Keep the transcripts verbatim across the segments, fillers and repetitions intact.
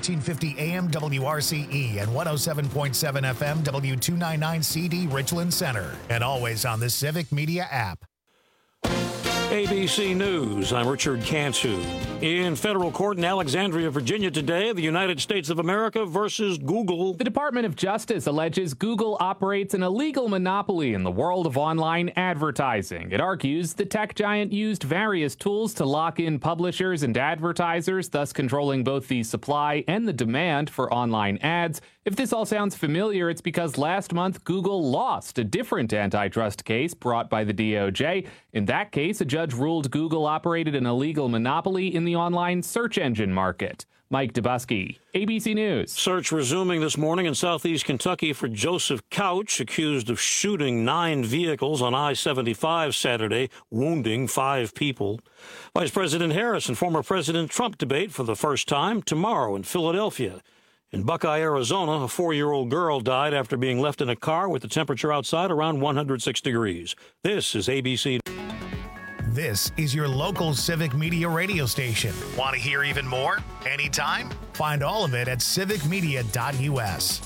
thirteen fifty A M W R C E and one oh seven point seven F M W two ninety-nine C D Richland Center. And always on the Civic Media app. A B C News, I'm Richard Cantu. In federal court in Alexandria, Virginia today, the United States of America versus Google. The Department of Justice alleges Google operates an illegal monopoly in the world of online advertising. It argues the tech giant used various tools to lock in publishers and advertisers, thus controlling both the supply and the demand for online ads. If this all sounds familiar, it's because last month Google lost a different antitrust case brought by the D O J. In that case, a judge ruled Google operated an illegal monopoly in the online search engine market. Mike Dubusky, A B C News. Search resuming this morning in southeast Kentucky for Joseph Couch, accused of shooting nine vehicles on I seventy-five Saturday, wounding five people. Vice President Harris and former President Trump debate for the first time tomorrow in Philadelphia. In Buckeye, Arizona, a four-year-old girl died after being left in a car with the temperature outside around one hundred six degrees. This is A B C. This is your local Civic Media radio station. Want to hear even more? Anytime? Find all of it at civic media dot U S.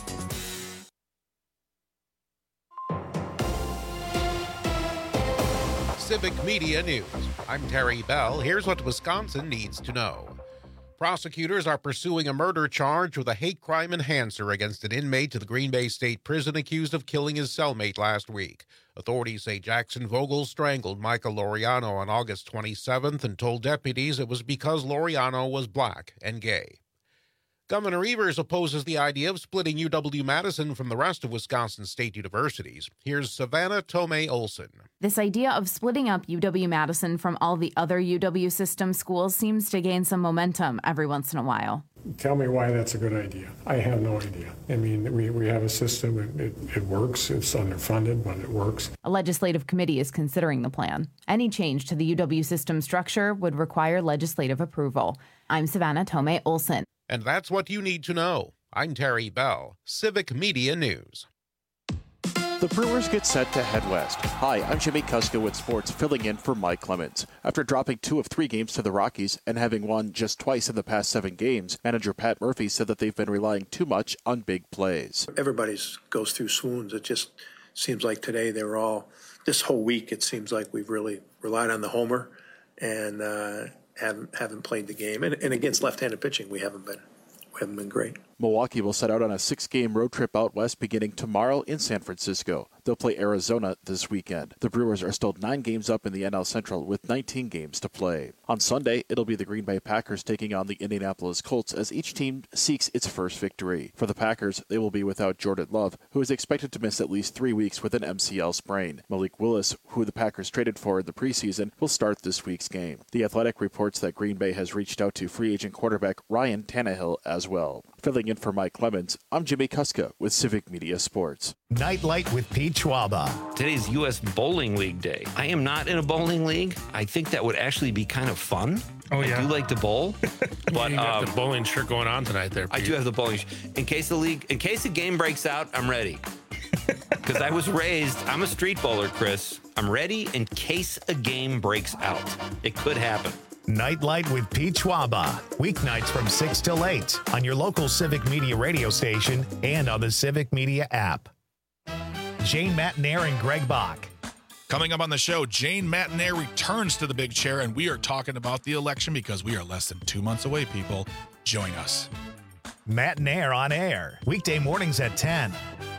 Civic Media News. I'm Terry Bell. Here's what Wisconsin needs to know. Prosecutors are pursuing a murder charge with a hate crime enhancer against an inmate to the Green Bay State Prison accused of killing his cellmate last week. Authorities say Jackson Vogel strangled Michael Laureano on August twenty-seventh and told deputies it was because Laureano was black and gay. Governor Evers opposes the idea of splitting U W-Madison from the rest of Wisconsin state universities. Here's Savannah Tomei-Olson. This idea of splitting up U W-Madison from all the other U W system schools seems to gain some momentum every once in a while. Tell me why that's a good idea. I have no idea. I mean, we, we have a system, it, it, it works, it's underfunded, but it works. A legislative committee is considering the plan. Any change to the U W system structure would require legislative approval. I'm Savannah Tomei-Olson. And that's what you need to know. I'm Terry Bell, Civic Media News. The Brewers get set to head west. Hi, I'm Jimmy Kuska with sports, filling in for Mike Clemens. After dropping two of three games to the Rockies and having won just twice in the past seven games, manager Pat Murphy said that they've been relying too much on big plays. Everybody goes through swoons. It just seems like today they were all, this whole week it seems like we've really relied on the homer and uh, haven't haven't played the game. And, and against left-handed pitching, we haven't been we haven't been great. Milwaukee will set out on a six-game road trip out west beginning tomorrow in San Francisco. They'll play Arizona this weekend. The Brewers are still nine games up in the N L Central with nineteen games to play. On Sunday, it'll be the Green Bay Packers taking on the Indianapolis Colts as each team seeks its first victory. For the Packers, they will be without Jordan Love, who is expected to miss at least three weeks with an M C L sprain. Malik Willis, who the Packers traded for in the preseason, will start this week's game. The Athletic reports that Green Bay has reached out to free agent quarterback Ryan Tannehill as well. Filling in for Mike Clemens, I'm Jimmy Kuska with Civic Media Sports. Nightlight with Pete Schwaba. Today's U S Bowling League Day. I am not in a bowling league. I think that would actually be kind of fun. Oh, yeah. I do like to bowl. But you got um, the bowling shirt going on tonight there, Pete. I do have the bowling shirt. In case the league, in case the game breaks out, I'm ready. Because I was raised, I'm a street bowler, Chris. I'm ready in case a game breaks out. It could happen. Nightlight with Pete Schwaba. Weeknights from six till eight on your local Civic Media radio station and on the Civic Media app. Jane Matanair and Greg Bach. Coming up on the show, Jane Matanair returns to the big chair, and we are talking about the election because we are less than two months away, people. Join us. Matanair on air, weekday mornings at ten.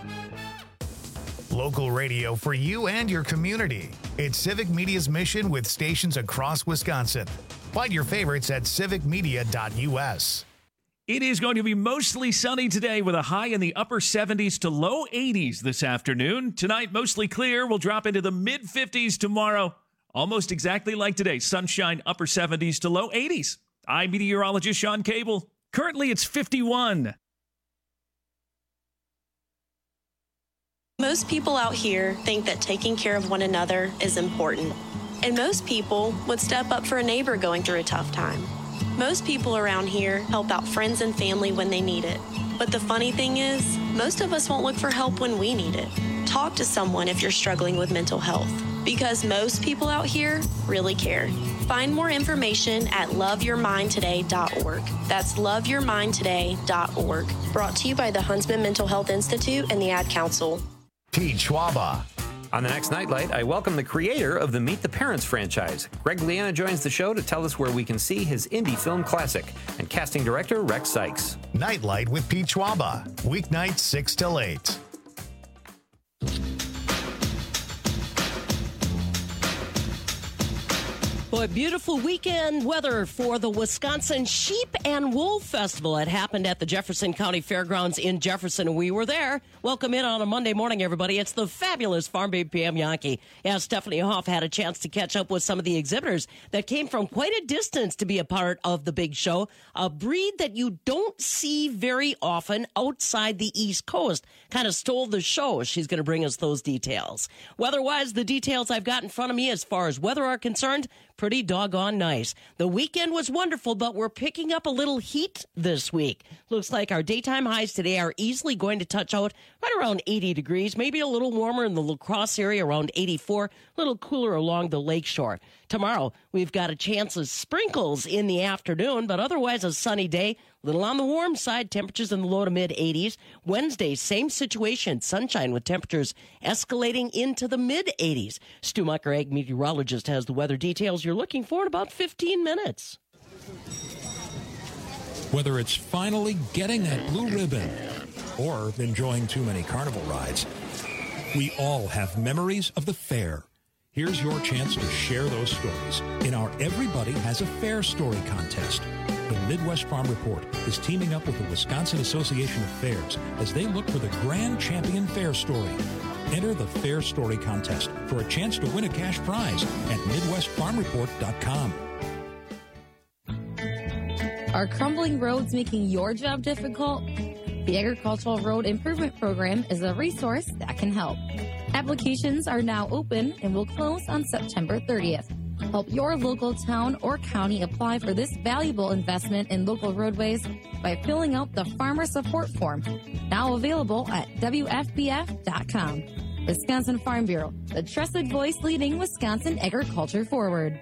Local radio for you and your community. It's Civic Media's mission with stations across Wisconsin. Find your favorites at civic media dot U S. It is going to be mostly sunny today with a high in the upper seventies to low eighties this afternoon. Tonight, mostly clear. We'll drop into the mid fifties tomorrow. Almost exactly like today. Sunshine, upper seventies to low eighties. I'm meteorologist Sean Cable. Currently, it's fifty-one. Most people out here think that taking care of one another is important. And most people would step up for a neighbor going through a tough time. Most people around here help out friends and family when they need it. But the funny thing is, most of us won't look for help when we need it. Talk to someone if you're struggling with mental health, Because most people out here really care. Find more information at love your mind today dot org. That's love your mind today dot org. Brought to you by the Huntsman Mental Health Institute and the Ad Council. Pete Schwaba. On the next Nightlight, I welcome the creator of the Meet the Parents franchise. Greg Liana joins the show to tell us where we can see his indie film classic, and casting director Rex Sykes. Nightlight with Pete Schwaba. Weeknights six till eight. Boy, beautiful weekend weather for the Wisconsin Sheep and Wool Festival. It happened at the Jefferson County Fairgrounds in Jefferson, and we were there. Welcome in on a Monday morning, everybody. It's the fabulous Farm Babe P M Yankee. Yeah, Stephanie Hoff had a chance to catch up with some of the exhibitors that came from quite a distance to be a part of the big show. A breed that you don't see very often outside the East Coast. Kind of stole the show. She's going to bring us those details. Weather-wise, the details I've got in front of me as far as weather are concerned, pretty doggone nice. The weekend was wonderful, but we're picking up a little heat this week. Looks like our daytime highs today are easily going to touch out right around eighty degrees, maybe a little warmer in the La Crosse area, around eighty-four, a little cooler along the lakeshore. Tomorrow, we've got a chance of sprinkles in the afternoon, but otherwise a sunny day. Little on the warm side, temperatures in the low to mid eighties. Wednesday, same situation, sunshine with temperatures escalating into the mid eighties. Stu Mucker, ag meteorologist, has the weather details you're looking for in about fifteen minutes. Whether it's finally getting that blue ribbon or enjoying too many carnival rides, we all have memories of the fair. Here's your chance to share those stories in our Everybody Has a Fair Story contest. The Midwest Farm Report is teaming up with the Wisconsin Association of Fairs as they look for the grand champion fair story. Enter the Fair Story contest for a chance to win a cash prize at midwest farm report dot com. Are crumbling roads making your job difficult? The Agricultural Road Improvement Program is a resource that can help. Applications are now open and will close on September thirtieth. Help your local town or county apply for this valuable investment in local roadways by filling out the Farmer Support Form, now available at W F B F dot com. Wisconsin Farm Bureau, the trusted voice leading Wisconsin agriculture forward.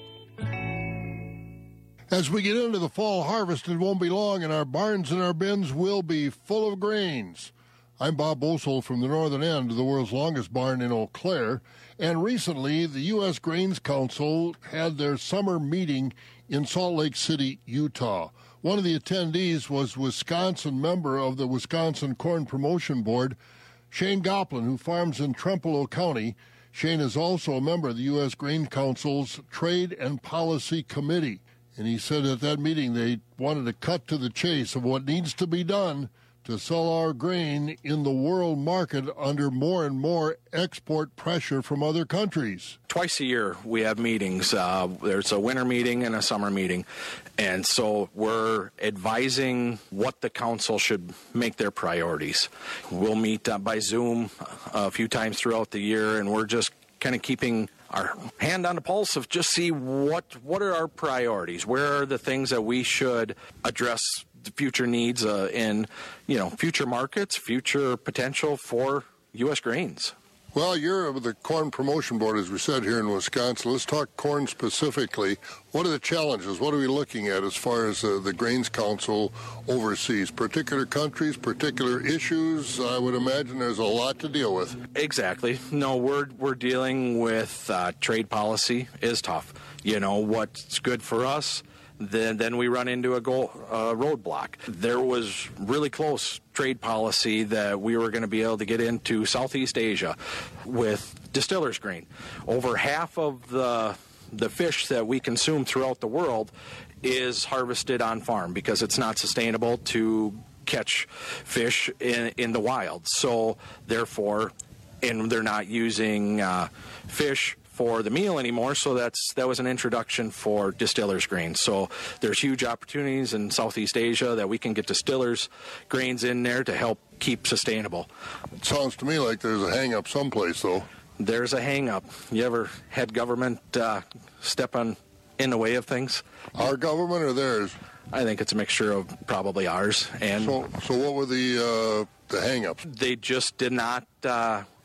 As we get into the fall harvest, it won't be long, and our barns and our bins will be full of grains. I'm Bob Bosold from the northern end of the world's longest barn in Eau Claire, and recently the U S Grains Council had their summer meeting in Salt Lake City, Utah. One of the attendees was Wisconsin member of the Wisconsin Corn Promotion Board, Shane Goplin, who farms in Trempealeau County. Shane is also a member of the U S Grain Council's Trade and Policy Committee. And he said at that meeting they wanted to cut to the chase of what needs to be done to sell our grain in the world market under more and more export pressure from other countries. Twice a year we have meetings. Uh, there's a winter meeting and a summer meeting. And so we're advising what the council should make their priorities. We'll meet uh, by Zoom a few times throughout the year, and we're just kind of keeping our hand on the pulse of just see what what are our priorities, where are the things that we should address the future needs uh, in, you know, future markets, future potential for U S grains. Well, you're with the Corn Promotion Board, as we said, here in Wisconsin. Let's talk corn specifically. What are the challenges? What are we looking at as far as uh, the Grains Council overseas? Particular countries, particular issues? I would imagine there's a lot to deal with. Exactly. No, we're we're dealing with uh, trade policy is tough. You know, what's good for us, then then we run into a goal, uh, roadblock. There was really close trade policy that we were going to be able to get into Southeast Asia with distillers grain. Over half of the the fish that we consume throughout the world is harvested on farm because it's not sustainable to catch fish in, in the wild. So therefore, and they're not using uh, fish for the meal anymore, so that's that was an introduction for distillers grains. So there's huge opportunities in Southeast Asia that we can get distillers grains in there to help keep sustainable. It sounds to me like there's a hang-up someplace, though. There's a hang-up. You ever had government uh, step on in the way of things? Our government or theirs? I think it's a mixture of probably ours. And so, so what were the uh, the hang-ups? They just did not uh,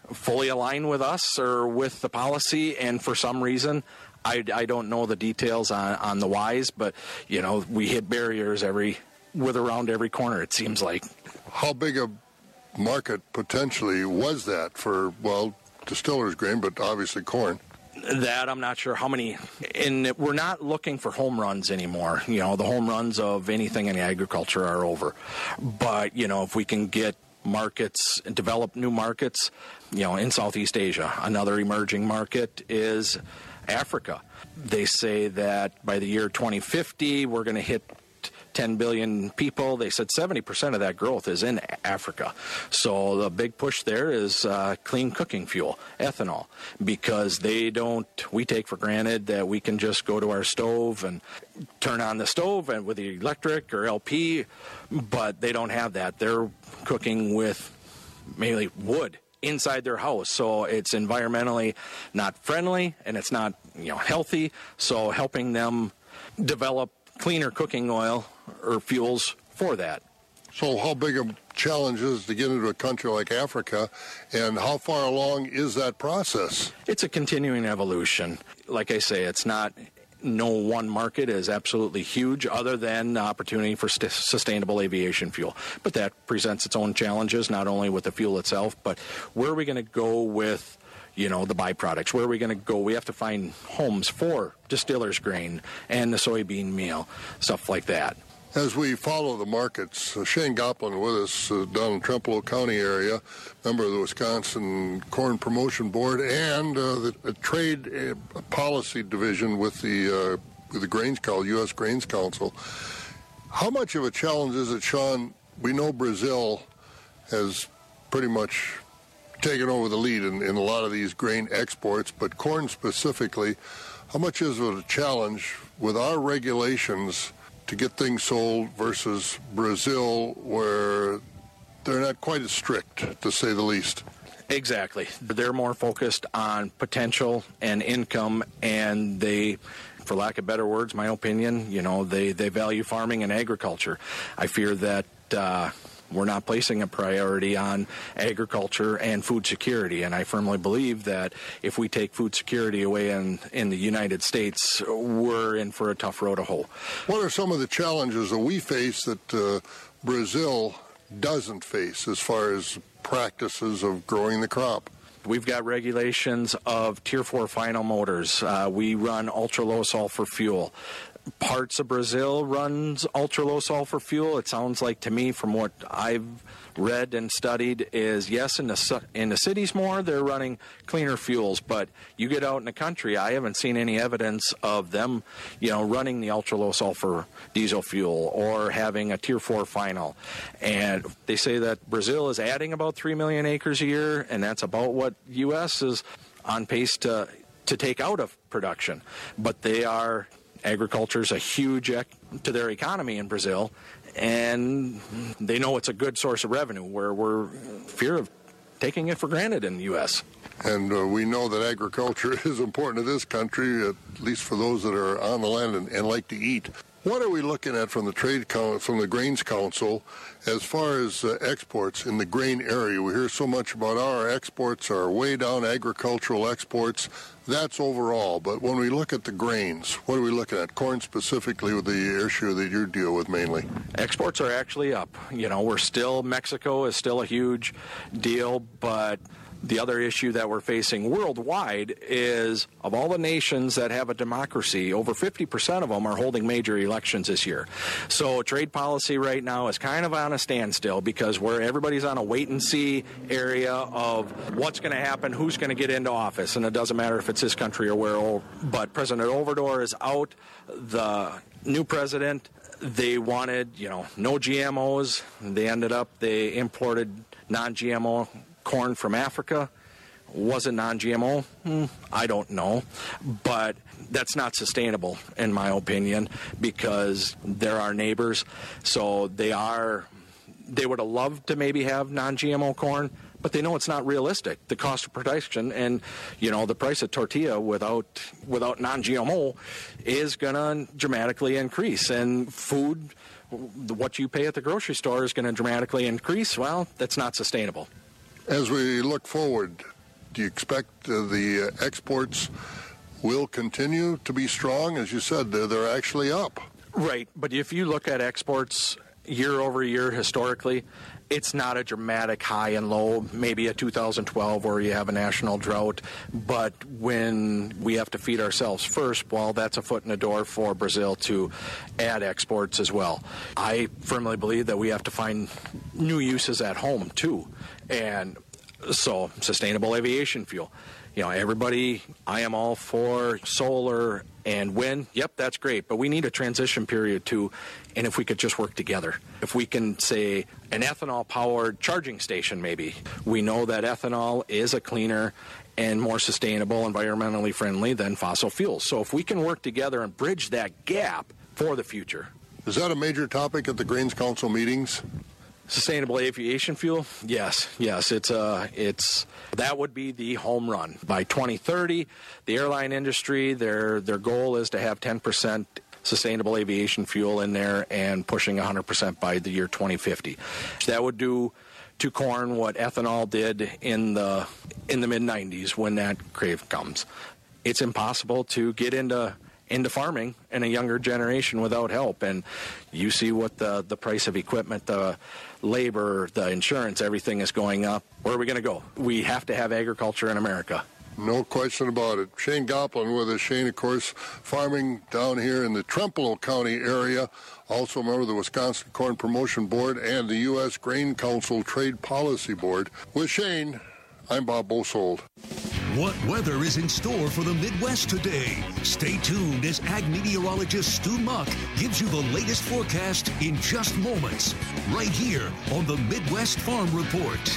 fully align with us or with the policy, and for some reason, I, I don't know the details on, on the whys, but, you know, we hit barriers every with around every corner, it seems like. How big a market potentially was that for, well, distillers grain, but obviously corn? That I'm not sure how many, and we're not looking for home runs anymore. You know, the home runs of anything in agriculture are over. But, you know, if we can get markets, develop new markets, you know, in Southeast Asia, another emerging market is Africa. They say that by the year twenty fifty, we're going to hit ten billion people. They said seventy percent of that growth is in Africa. So the big push there is uh, clean cooking fuel, ethanol, because they don't, we take for granted that we can just go to our stove and turn on the stove and with the electric or L P, but they don't have that. They're cooking with mainly wood inside their house, so it's environmentally not friendly and it's not, you know, healthy. So helping them develop cleaner cooking oil or fuels for that. So how big a challenge is to get into a country like Africa, and how far along is that process? It's a continuing evolution. Like I say, it's not, no one market is absolutely huge other than the opportunity for st- sustainable aviation fuel. But that presents its own challenges, not only with the fuel itself, but where are we going to go with, you know, the byproducts? Where are we going to go? We have to find homes for distillers grain and the soybean meal, stuff like that. As we follow the markets, uh, Shane Goplin with us uh, down in Trempealeau County area, member of the Wisconsin Corn Promotion Board and uh, the, the Trade uh, Policy Division with the, uh, with the Grains Council, U S Grains Council. How much of a challenge is it, Sean? We know Brazil has pretty much taken over the lead in, in a lot of these grain exports, but corn specifically, how much is it a challenge with our regulations to get things sold versus Brazil, where they're not quite as strict, to say the least? Exactly. They're more focused on potential and income, and they, for lack of better words, my opinion, you know, they, they value farming and agriculture. I fear that uh, we're not placing a priority on agriculture and food security, and I firmly believe that if we take food security away in, in the United States, we're in for a tough road to hoe. What are some of the challenges that we face that uh, Brazil doesn't face as far as practices of growing the crop? We've got regulations of Tier four final motors. Uh, we run ultra-low sulfur fuel. Parts of Brazil runs ultra-low sulfur fuel. It sounds like to me, from what I've read and studied, is yes, in the in the cities more, they're running cleaner fuels. But you get out in the country, I haven't seen any evidence of them, you know, running the ultra-low sulfur diesel fuel or having a Tier four final. And they say that Brazil is adding about three million acres a year, and that's about what U S is on pace to to take out of production. But they are... Agriculture is a huge ec- to their economy in Brazil, and they know it's a good source of revenue, where we're fear of taking it for granted in the U S. And uh, we know that agriculture is important to this country, at least for those that are on the land and, and like to eat. What are we looking at from the Trade Council, from the Grains Council, as far as uh, exports in the grain area? We hear so much about our exports are way down, agricultural exports. That's overall. But when we look at the grains, what are we looking at? Corn specifically, with the issue that you deal with mainly. Exports are actually up. You know, we're still, Mexico is still a huge deal, but the other issue that we're facing worldwide is, of all the nations that have a democracy, over fifty percent of them are holding major elections this year. So trade policy right now is kind of on a standstill, because where everybody's on a wait-and-see area of what's going to happen, who's going to get into office, and it doesn't matter if it's this country or where. But President Obrador is out. The new president, they wanted, you know, no G M Os. They ended up, they imported non-G M O corn from Africa. Was it non-G M O? Hmm, I don't know. But that's not sustainable, in my opinion, because they're our neighbors. So they are, they would have loved to maybe have non-G M O corn, but they know it's not realistic. The cost of production and, you know, the price of tortilla without without non-G M O is going to dramatically increase. And food, what you pay at the grocery store is going to dramatically increase. Well, that's not sustainable. As we look forward do you expect uh, the uh, exports will continue to be strong? As you said, they're, they're actually up. Right, but if you look at exports year over year historically, it's not a dramatic high and low, maybe a two thousand twelve where you have a national drought. But when we have to feed ourselves first, well, that's a foot in the door for Brazil to add exports as well. I firmly believe that we have to find new uses at home, too. And so sustainable aviation fuel. You know, everybody, I am all for solar and wind. Yep, that's great. But we need a transition period, too. And if we could just work together, if we can say an ethanol-powered charging station, maybe. We know that ethanol is a cleaner and more sustainable, environmentally friendly than fossil fuels. So if we can work together and bridge that gap for the future. Is that a major topic at the Grains Council meetings? Sustainable aviation fuel? Yes, yes. It's uh, it's that would be the home run by twenty thirty. The airline industry, their their goal is to have ten percent sustainable aviation fuel in there and pushing one hundred percent by the year twenty fifty. That would do to corn what ethanol did in the in the mid nineties when that crave comes. It's impossible to get into into farming in a younger generation without help. And you see what the, the price of equipment, the labor, the insurance, everything is going up. Where are we going to go? We have to have agriculture in America. No question about it. Shane Goplin with us. Shane, of course, farming down here in the Trempealeau County area. Also a member of the Wisconsin Corn Promotion Board and the U S Grain Council Trade Policy Board. With Shane, I'm Bob Bosold. What weather is in store for the Midwest today? Stay tuned as ag meteorologist Stu Muck gives you the latest forecast in just moments, right here on the Midwest Farm Report.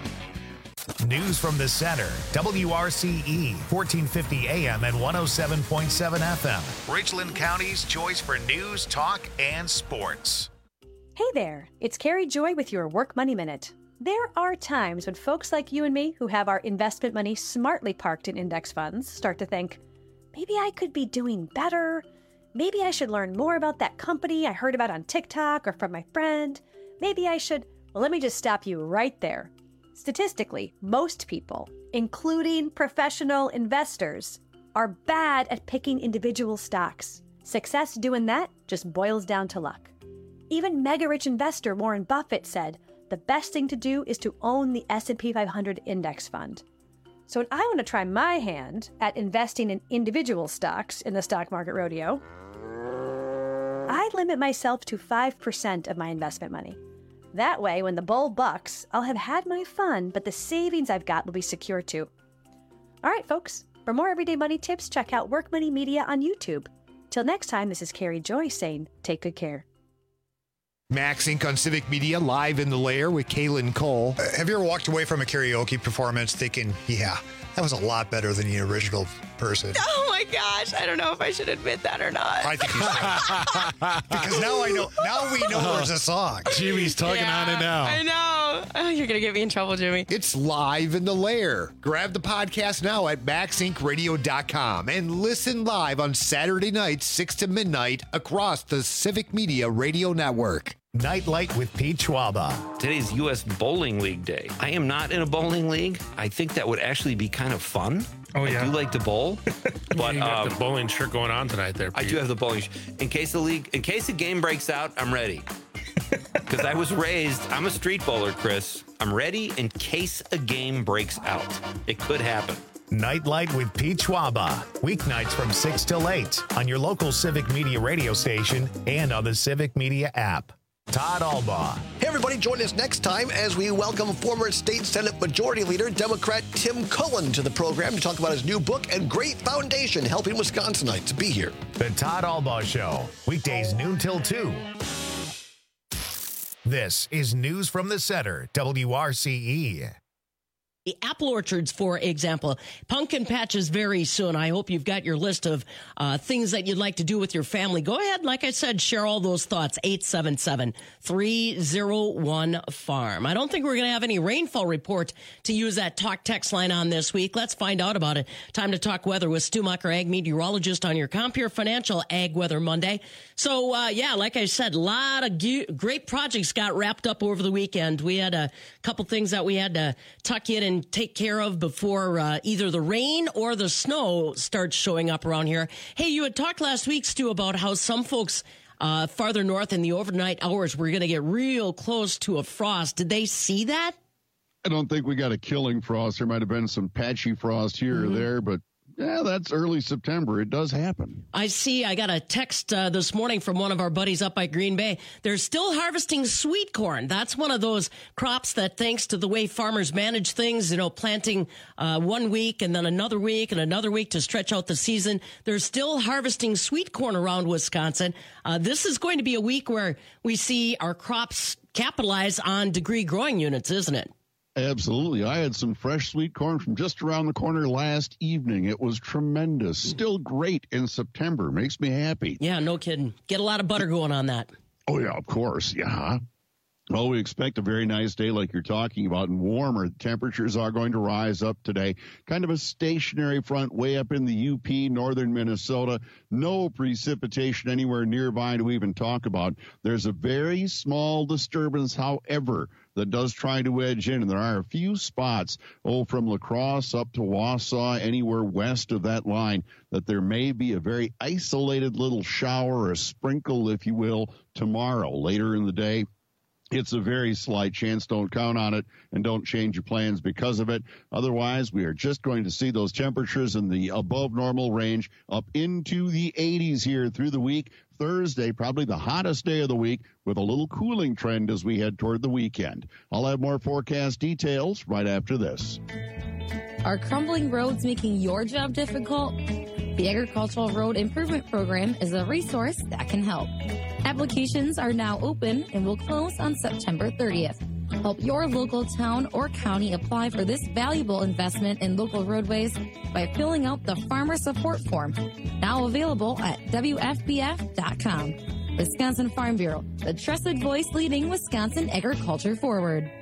News from the center, W R C E, fourteen fifty A M and one oh seven point seven F M. Richland County's choice for news, talk, and sports. Hey there, it's Carrie Joy with your Work Money Minute. There are times when folks like you and me who have our investment money smartly parked in index funds start to think, maybe I could be doing better. Maybe I should learn more about that company I heard about on TikTok or from my friend. Maybe I should... Well, let me just stop you right there. Statistically, most people, including professional investors, are bad at picking individual stocks. Success doing that just boils down to luck. Even mega-rich investor Warren Buffett said, the best thing to do is to own the S and P five hundred index fund. So when I want to try my hand at investing in individual stocks in the stock market rodeo, I limit myself to five percent of my investment money. That way, when the bull bucks, I'll have had my fun, but the savings I've got will be secure too. All right, folks, for more everyday money tips, check out Work Money Media on YouTube. Till next time, this is Carrie Joy saying, take good care. Max Incorporated on Civic Media, live in the lair with Kaylin Cole. Uh, have you ever walked away from a karaoke performance thinking, yeah, that was a lot better than the original person? Oh my gosh, I don't know if I should admit that or not. I think you should. Because now I know, now we know there's a song. Jimmy's tugging yeah, on it now. I know. Oh, you're going to get me in trouble, Jimmy. It's live in the lair. Grab the podcast now at max inc radio dot com and listen live on Saturday nights, six to midnight, across the Civic Media Radio Network. Nightlight with Pete Schwaba. Today's U S Bowling League Day. I am not in a bowling league. I think that would actually be kind of fun. Oh, yeah. I do like to bowl. But you got um, the bowling shirt going on tonight there, Pete. I do have the bowling shirt. In case the league, in case the game breaks out, I'm ready. Because I was raised, I'm a street bowler, Chris. I'm ready in case a game breaks out. It could happen. Nightlight with Pete Schwaba. Weeknights from six till eight on your local Civic Media radio station and on the Civic Media app. Todd Albaugh. Hey, everybody, join us next time as we welcome former State Senate Majority Leader, Democrat Tim Cullen, to the program to talk about his new book and great foundation helping Wisconsinites. Be here. The Todd Albaugh Show, weekdays noon till two. This is News from the Center, W R C E. The apple orchards, for example, pumpkin patches very soon. I hope you've got your list of uh, things that you'd like to do with your family. Go ahead, like I said, share all those thoughts. eight seven seven, three oh one, farm. I don't think we're going to have any rainfall report to use that talk text line on this week. Let's find out about it. Time to talk weather with Stu Mucker, ag meteorologist, on your Compeer Financial Ag Weather Monday. So, uh, yeah, like I said, a lot of ge- great projects got wrapped up over the weekend. We had a couple things that we had to tuck in and can take care of before uh, either the rain or the snow starts showing up around here. Hey, you had talked last week, Stu, about how some folks uh, farther north in the overnight hours were going to get real close to a frost. Did they see that? I don't think we got a killing frost. There might have been some patchy frost here mm-hmm. or there, but yeah, that's early September. It does happen. I see. I got a text uh, this morning from one of our buddies up by Green Bay. They're still harvesting sweet corn. That's one of those crops that, thanks to the way farmers manage things, you know, planting uh, one week and then another week and another week to stretch out the season, they're still harvesting sweet corn around Wisconsin. Uh, this is going to be a week where we see our crops capitalize on degree growing units, isn't it? Absolutely. I had some fresh sweet corn from just around the corner last evening. It was tremendous. Still great in September. Makes me happy. Yeah, no kidding. Get a lot of butter going on that. Oh, yeah, of course. Yeah. Well, we expect a very nice day like you're talking about, and warmer. Temperatures are going to rise up today. Kind of a stationary front way up in the U P, northern Minnesota. No precipitation anywhere nearby to even talk about. There's a very small disturbance, however, that does try to edge in, and there are a few spots, oh, from La Crosse up to Wausau, anywhere west of that line, that there may be a very isolated little shower or a sprinkle, if you will, tomorrow, later in the day. It's a very slight chance. Don't count on it, and don't change your plans because of it. Otherwise, we are just going to see those temperatures in the above normal range up into the eighties here through the week. Thursday, probably the hottest day of the week, with a little cooling trend as we head toward the weekend. I'll have more forecast details right after this. Are crumbling roads making your job difficult? The Agricultural Road Improvement Program is a resource that can help. Applications are now open and will close on September thirtieth. Help your local town or county apply for this valuable investment in local roadways by filling out the Farmer Support Form, now available at W F B F dot com. Wisconsin Farm Bureau, the trusted voice leading Wisconsin agriculture forward.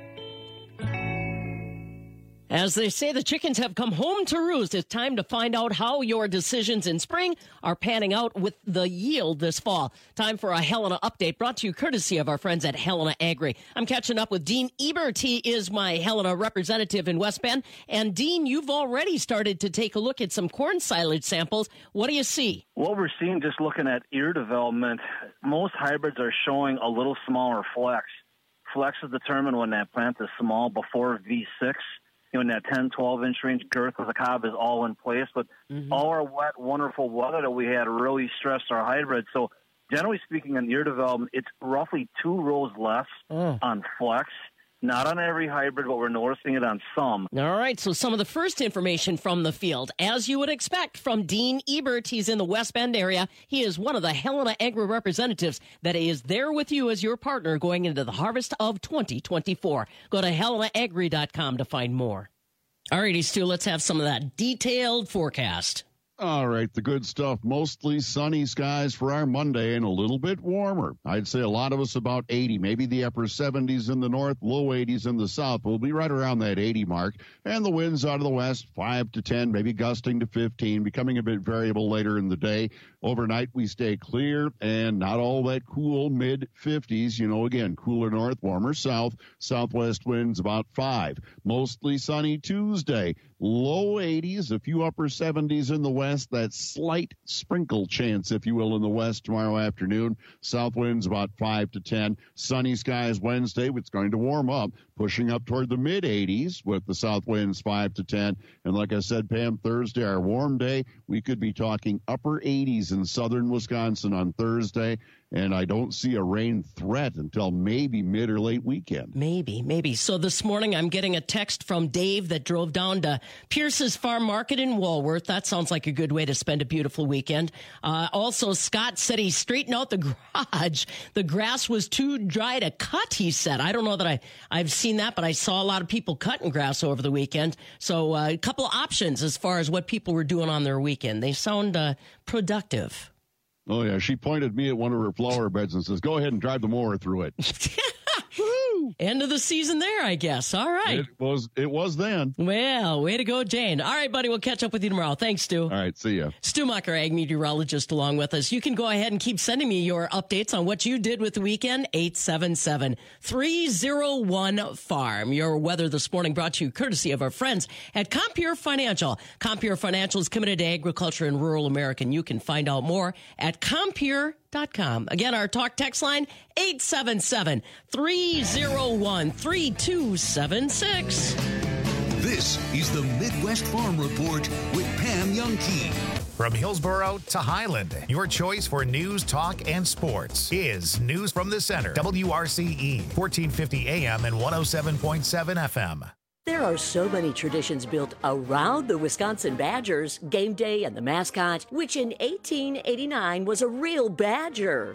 As they say, the chickens have come home to roost. It's time to find out how your decisions in spring are panning out with the yield this fall. Time for a Helena update brought to you courtesy of our friends at Helena Agri. I'm catching up with Dean Ebert. He is my Helena representative in West Bend. And Dean, you've already started to take a look at some corn silage samples. What do you see? What we're seeing, just looking at ear development, most hybrids are showing a little smaller flex. Flex is determined when that plant is small before V six. You know, in that ten, twelve inch range, girth of the cob is all in place. But mm-hmm. all our wet, wonderful weather that we had really stressed our hybrids. So generally speaking, on ear development, it's roughly two rows less oh. on flex. Not on every hybrid, but we're noticing it on some. All right, so some of the first information from the field, as you would expect from Dean Ebert. He's in the West Bend area. He is one of the Helena Agri representatives that is there with you as your partner going into the harvest of twenty twenty-four. Go to helena agri dot com to find more. All righty, Stu, let's have some of that detailed forecast. All right, the good stuff. Mostly sunny skies for our Monday and a little bit warmer. I'd say a lot of us about eighty, maybe the upper seventies in the north, low eighties in the south. We'll be right around that eighty mark. And the winds out of the west, five to ten, maybe gusting to fifteen, becoming a bit variable later in the day. Overnight, we stay clear and not all that cool, mid fifties. You know, again, cooler north, warmer south. Southwest winds about five. Mostly sunny Tuesday. Low eighties, a few upper seventies in the west. That slight sprinkle chance, if you will, in the west tomorrow afternoon. South winds about five to ten. Sunny skies Wednesday. It's going to warm up, pushing up toward the mid eighties with the south winds five to ten. And like I said, Pam, Thursday, our warm day, we could be talking upper eighties in southern Wisconsin on Thursday. And I don't see a rain threat until maybe mid or late weekend. Maybe, maybe. So this morning I'm getting a text from Dave that drove down to Pierce's Farm Market in Walworth. That sounds like a good way to spend a beautiful weekend. Uh, also, Scott said he straightened out the garage. The grass was too dry to cut, he said. I don't know that I, I've seen that, but I saw a lot of people cutting grass over the weekend. So uh, a couple of options as far as what people were doing on their weekend. They sound uh, productive. Oh, yeah. She pointed me at one of her flower beds and says, go ahead and drive the mower through it. End of the season there, I guess. All right. It was it was then. Well, way to go, Jane. All right, buddy, we'll catch up with you tomorrow. Thanks, Stu. All right, see ya. Stu Mucker, ag meteorologist, along with us. You can go ahead and keep sending me your updates on what you did with the weekend. eight seven seven, three oh one, farm. Your weather this morning brought to you courtesy of our friends at Compure Financial. Compure Financial is committed to agriculture in rural America, and you can find out more at compure dot com. Again, our talk text line, eight seven seven, three oh one, three two seven six. This is the Midwest Farm Report with Pam Youngkey. From Hillsboro to Highland, your choice for news, talk, and sports is News from the Center. W R C E, fourteen fifty A M and one oh seven point seven F M. There are so many traditions built around the Wisconsin Badgers, game day and the mascot, which in eighteen eighty-nine was a real badger.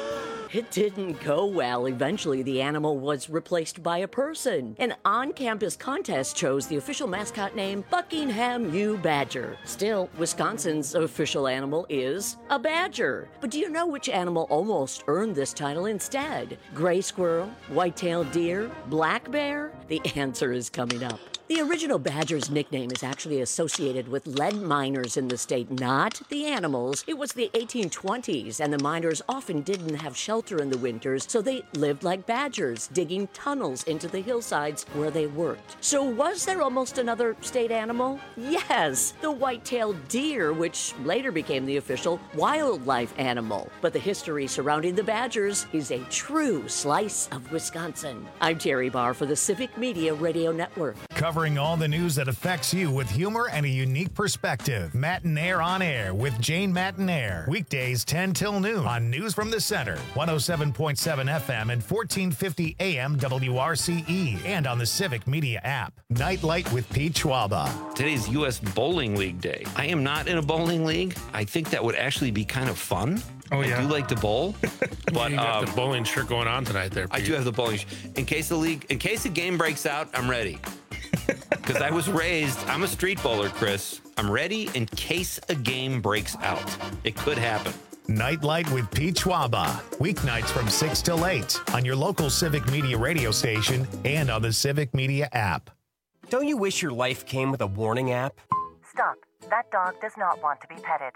It didn't go well. Eventually, the animal was replaced by a person. An on-campus contest chose the official mascot name Buckingham U. Badger. Still, Wisconsin's official animal is a badger. But do you know which animal almost earned this title instead? Gray squirrel, white-tailed deer, black bear? The answer is coming up. The original badger's nickname is actually associated with lead miners in the state, not the animals. It was the eighteen twenties, and the miners often didn't have shelter in the winters, so they lived like badgers, digging tunnels into the hillsides where they worked. So was there almost another state animal? Yes, the white-tailed deer, which later became the official wildlife animal. But the history surrounding the badgers is a true slice of Wisconsin. I'm Terry Barr for the Civic Media Radio Network. Covering all the news that affects you with humor and a unique perspective. Matinaire on Air with Jane Matinaire. Weekdays ten till noon on News from the Center. one oh seven point seven F M and fourteen fifty A M W R C E. And on the Civic Media app. Nightlight with Pete Schwaba. Today's U S Bowling League Day. I am not in a bowling league. I think that would actually be kind of fun. Oh, yeah. I do like to bowl. But you got um, the bowling shirt going on tonight there, Pete. I do have the bowling shirt. In case the league, in case the game breaks out, I'm ready. Because I was raised, I'm a street bowler, Chris. I'm ready in case a game breaks out. It could happen. Nightlight with Pete Schwaba. Weeknights from six till eight on your local Civic Media radio station and on the Civic Media app. Don't you wish your life came with a warning app? Stop. That dog does not want to be petted.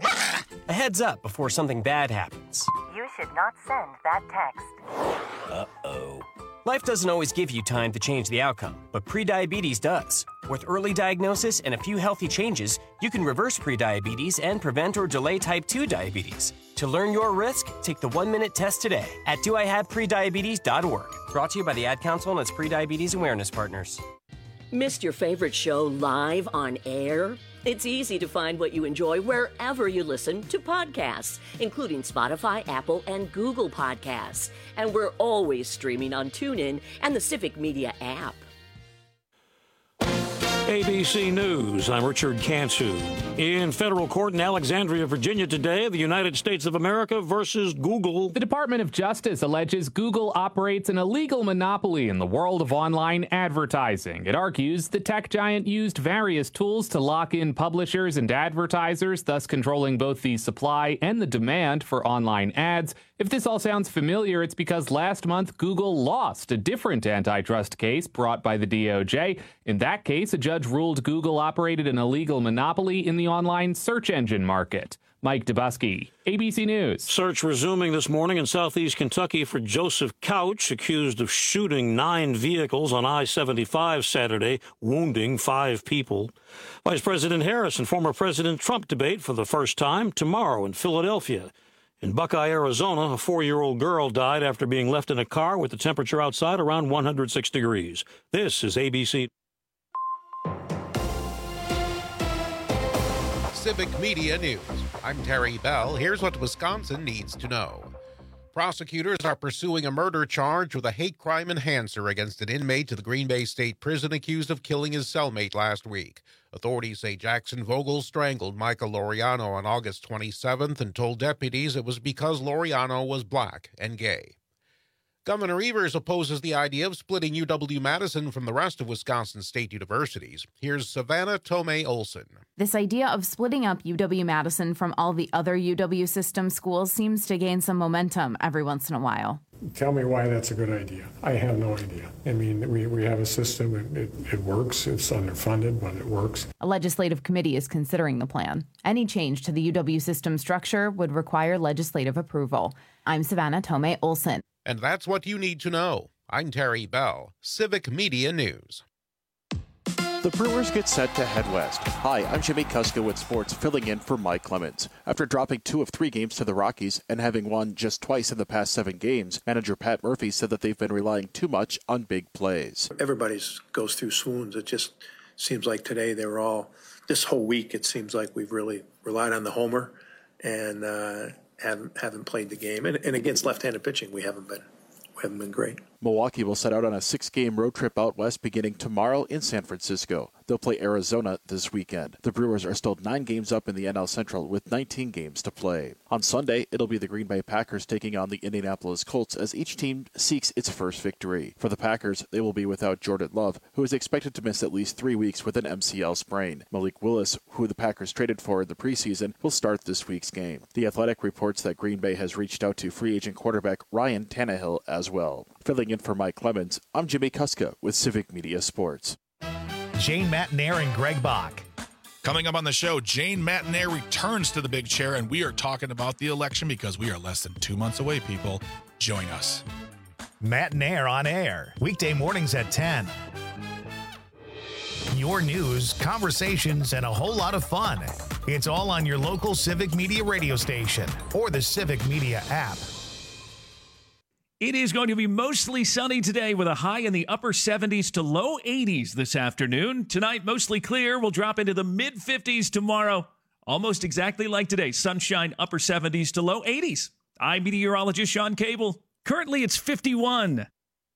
A heads up before something bad happens. You should not send that text. Uh-oh. Life doesn't always give you time to change the outcome, but prediabetes does. With early diagnosis and a few healthy changes, you can reverse prediabetes and prevent or delay type two diabetes. To learn your risk, take the one-minute test today at do I have prediabetes dot org. Brought to you by the Ad Council and its prediabetes awareness partners. Missed your favorite show live on air? It's easy to find what you enjoy wherever you listen to podcasts, including Spotify, Apple, and Google Podcasts. And we're always streaming on TuneIn and the Civic Media app. A B C News, I'm Richard Cantu. In federal court in Alexandria, Virginia today, the United States of America versus Google. The Department of Justice alleges Google operates an illegal monopoly in the world of online advertising. It argues the tech giant used various tools to lock in publishers and advertisers, thus controlling both the supply and the demand for online ads. If this all sounds familiar, it's because last month Google lost a different antitrust case brought by the D O J. In that case, a judge ruled Google operated an illegal monopoly in the online search engine market. Mike Dubusky, A B C News. Search resuming this morning in southeast Kentucky for Joseph Couch, accused of shooting nine vehicles on I seventy-five Saturday, wounding five people. Vice President Harris and former President Trump debate for the first time tomorrow in Philadelphia. In Buckeye, Arizona, a four-year-old girl died after being left in a car with the temperature outside around one hundred six degrees. This is A B C. Civic Media News. I'm Terry Bell. Here's what Wisconsin needs to know. Prosecutors are pursuing a murder charge with a hate crime enhancer against an inmate to the Green Bay State Prison accused of killing his cellmate last week. Authorities say Jackson Vogel strangled Michael Laureano on August twenty-seventh and told deputies it was because Laureano was black and gay. Governor Evers opposes the idea of splitting U W-Madison from the rest of Wisconsin state universities. Here's Savannah Tomei Olson. This idea of splitting up U W-Madison from all the other U W system schools seems to gain some momentum every once in a while. Tell me why that's a good idea. I have no idea. I mean, we, we have a system, it, it, it works, it's underfunded, but it works. A legislative committee is considering the plan. Any change to the U W system structure would require legislative approval. I'm Savannah Tomei Olson. And that's what you need to know. I'm Terry Bell, Civic Media News. The Brewers get set to head west. Hi, I'm Jimmy Kuska with sports, filling in for Mike Clemens. After dropping two of three games to the Rockies and having won just twice in the past seven games, manager Pat Murphy said that they've been relying too much on big plays. Everybody goes through swoons. It just seems like today they were all, this whole week it seems like we've really relied on the homer and uh, haven't, haven't played the game. And, and against left-handed pitching, we haven't been, we haven't been great. Milwaukee will set out on a six-game road trip out west beginning tomorrow in San Francisco. They'll play Arizona this weekend. The Brewers are still nine games up in the N L Central with nineteen games to play. On Sunday, it'll be the Green Bay Packers taking on the Indianapolis Colts as each team seeks its first victory. For the Packers, they will be without Jordan Love, who is expected to miss at least three weeks with an M C L sprain. Malik Willis, who the Packers traded for in the preseason, will start this week's game. The Athletic reports that Green Bay has reached out to free agent quarterback Ryan Tannehill as well. Filling in for Mike Clemens, I'm Jimmy Kuska with Civic Media Sports. Jane Matenaer and Greg Bach. Coming up on the show, Jane Matenaer returns to the big chair, and we are talking about the election because we are less than two months away, people. Join us. Matenaer on air, weekday mornings at ten. Your news, conversations, and a whole lot of fun. It's all on your local Civic Media radio station or the Civic Media app. It is going to be mostly sunny today with a high in the upper seventies to low eighties this afternoon. Tonight, mostly clear. We'll drop into the mid fifties tomorrow. Almost exactly like today. Sunshine, upper seventies to low eighties. I'm meteorologist Sean Cable. Currently, it's fifty-one.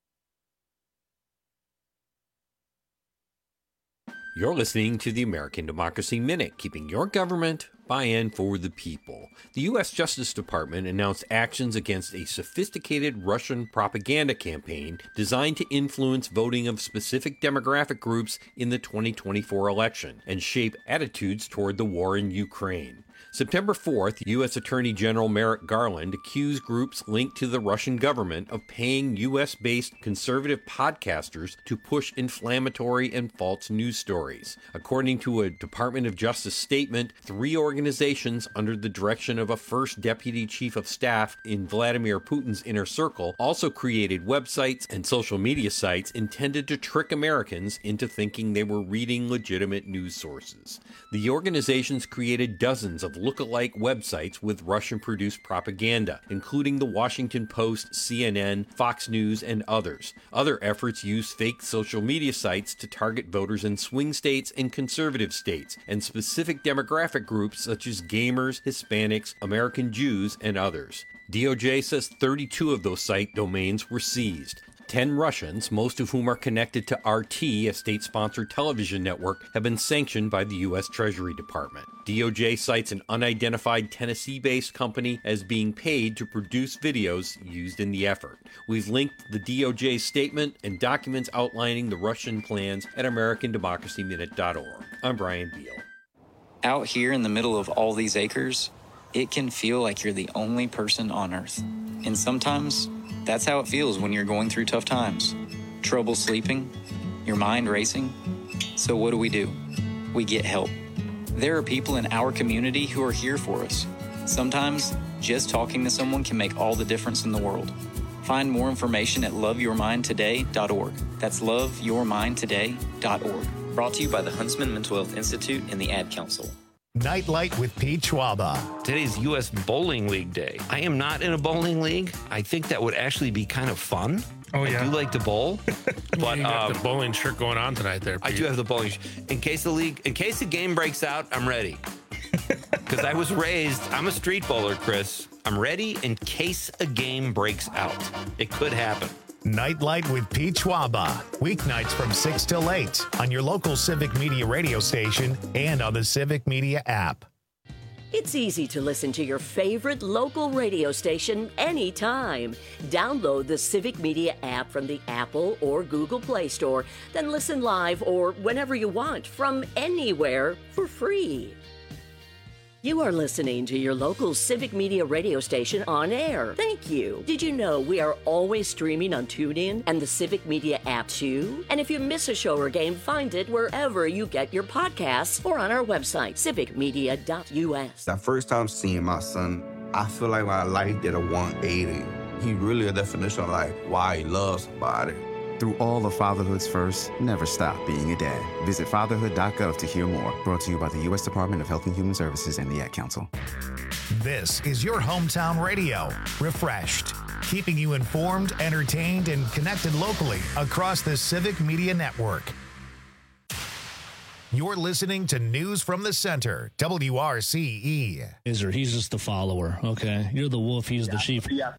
You're listening to the American Democracy Minute, keeping your government by and for the people. The U S Justice Department announced actions against a sophisticated Russian propaganda campaign designed to influence voting of specific demographic groups in the twenty twenty-four election and shape attitudes toward the war in Ukraine. September fourth, U S Attorney General Merrick Garland accused groups linked to the Russian government of paying U S-based conservative podcasters to push inflammatory and false news stories. According to a Department of Justice statement, three organizations under the direction of a first deputy chief of staff in Vladimir Putin's inner circle also created websites and social media sites intended to trick Americans into thinking they were reading legitimate news sources. The organizations created dozens of look-alike websites with Russian-produced propaganda, including the Washington Post, C N N, Fox News, and others. Other efforts use fake social media sites to target voters in swing states and conservative states, and specific demographic groups such as gamers, Hispanics, American Jews, and others. D O J says thirty-two of those site domains were seized. Ten Russians, most of whom are connected to R T, a state-sponsored television network, have been sanctioned by the U S Treasury Department. D O J cites an unidentified Tennessee-based company as being paid to produce videos used in the effort. We've linked the D O J statement and documents outlining the Russian plans at American Democracy Minute dot org. I'm Brian Beal. Out here in the middle of all these acres, it can feel like you're the only person on Earth. And sometimes, that's how it feels when you're going through tough times. Trouble sleeping, your mind racing. So what do we do? We get help. There are people in our community who are here for us. Sometimes, just talking to someone can make all the difference in the world. Find more information at love your mind today dot org. That's love your mind today dot org. Brought to you by the Huntsman Mental Health Institute and the Ad Council. Nightlight with Pete Schwaba. Today's U S Bowling League Day. I am not in a bowling league. I think that would actually be kind of fun. Oh, yeah. I do like to bowl. But you got um, the bowling shirt going on tonight there, Pete. I do have the bowling shirt. In case the league, in case the game breaks out, I'm ready. Because I was raised, I'm a street bowler, Chris. I'm ready in case a game breaks out. It could happen. Nightlight with Pete Schwaba. Weeknights from six till eight on your local Civic Media radio station and on the Civic Media app. It's easy to listen to your favorite local radio station anytime. Download the Civic Media app from the Apple or Google Play Store, then listen live or whenever you want from anywhere for free. You are listening to your local Civic Media radio station on air. Thank you. Did you know we are always streaming on TuneIn and the Civic Media app too? And if you miss a show or game, find it wherever you get your podcasts or on our website, civic media dot u s. That first time seeing my son, I feel like my life did a one eighty. He really a definition of like why he loves somebody. Through all of fatherhood's first, never stop being a dad. Visit fatherhood dot gov to hear more. Brought to you by the U S Department of Health and Human Services and the Ad Council. This is your hometown radio, refreshed, keeping you informed, entertained, and connected locally across the Civic Media Network. You're listening to News from the Center, W R C E. Izzer, he's just the follower, okay? You're the wolf, he's yeah, the sheep. Yeah.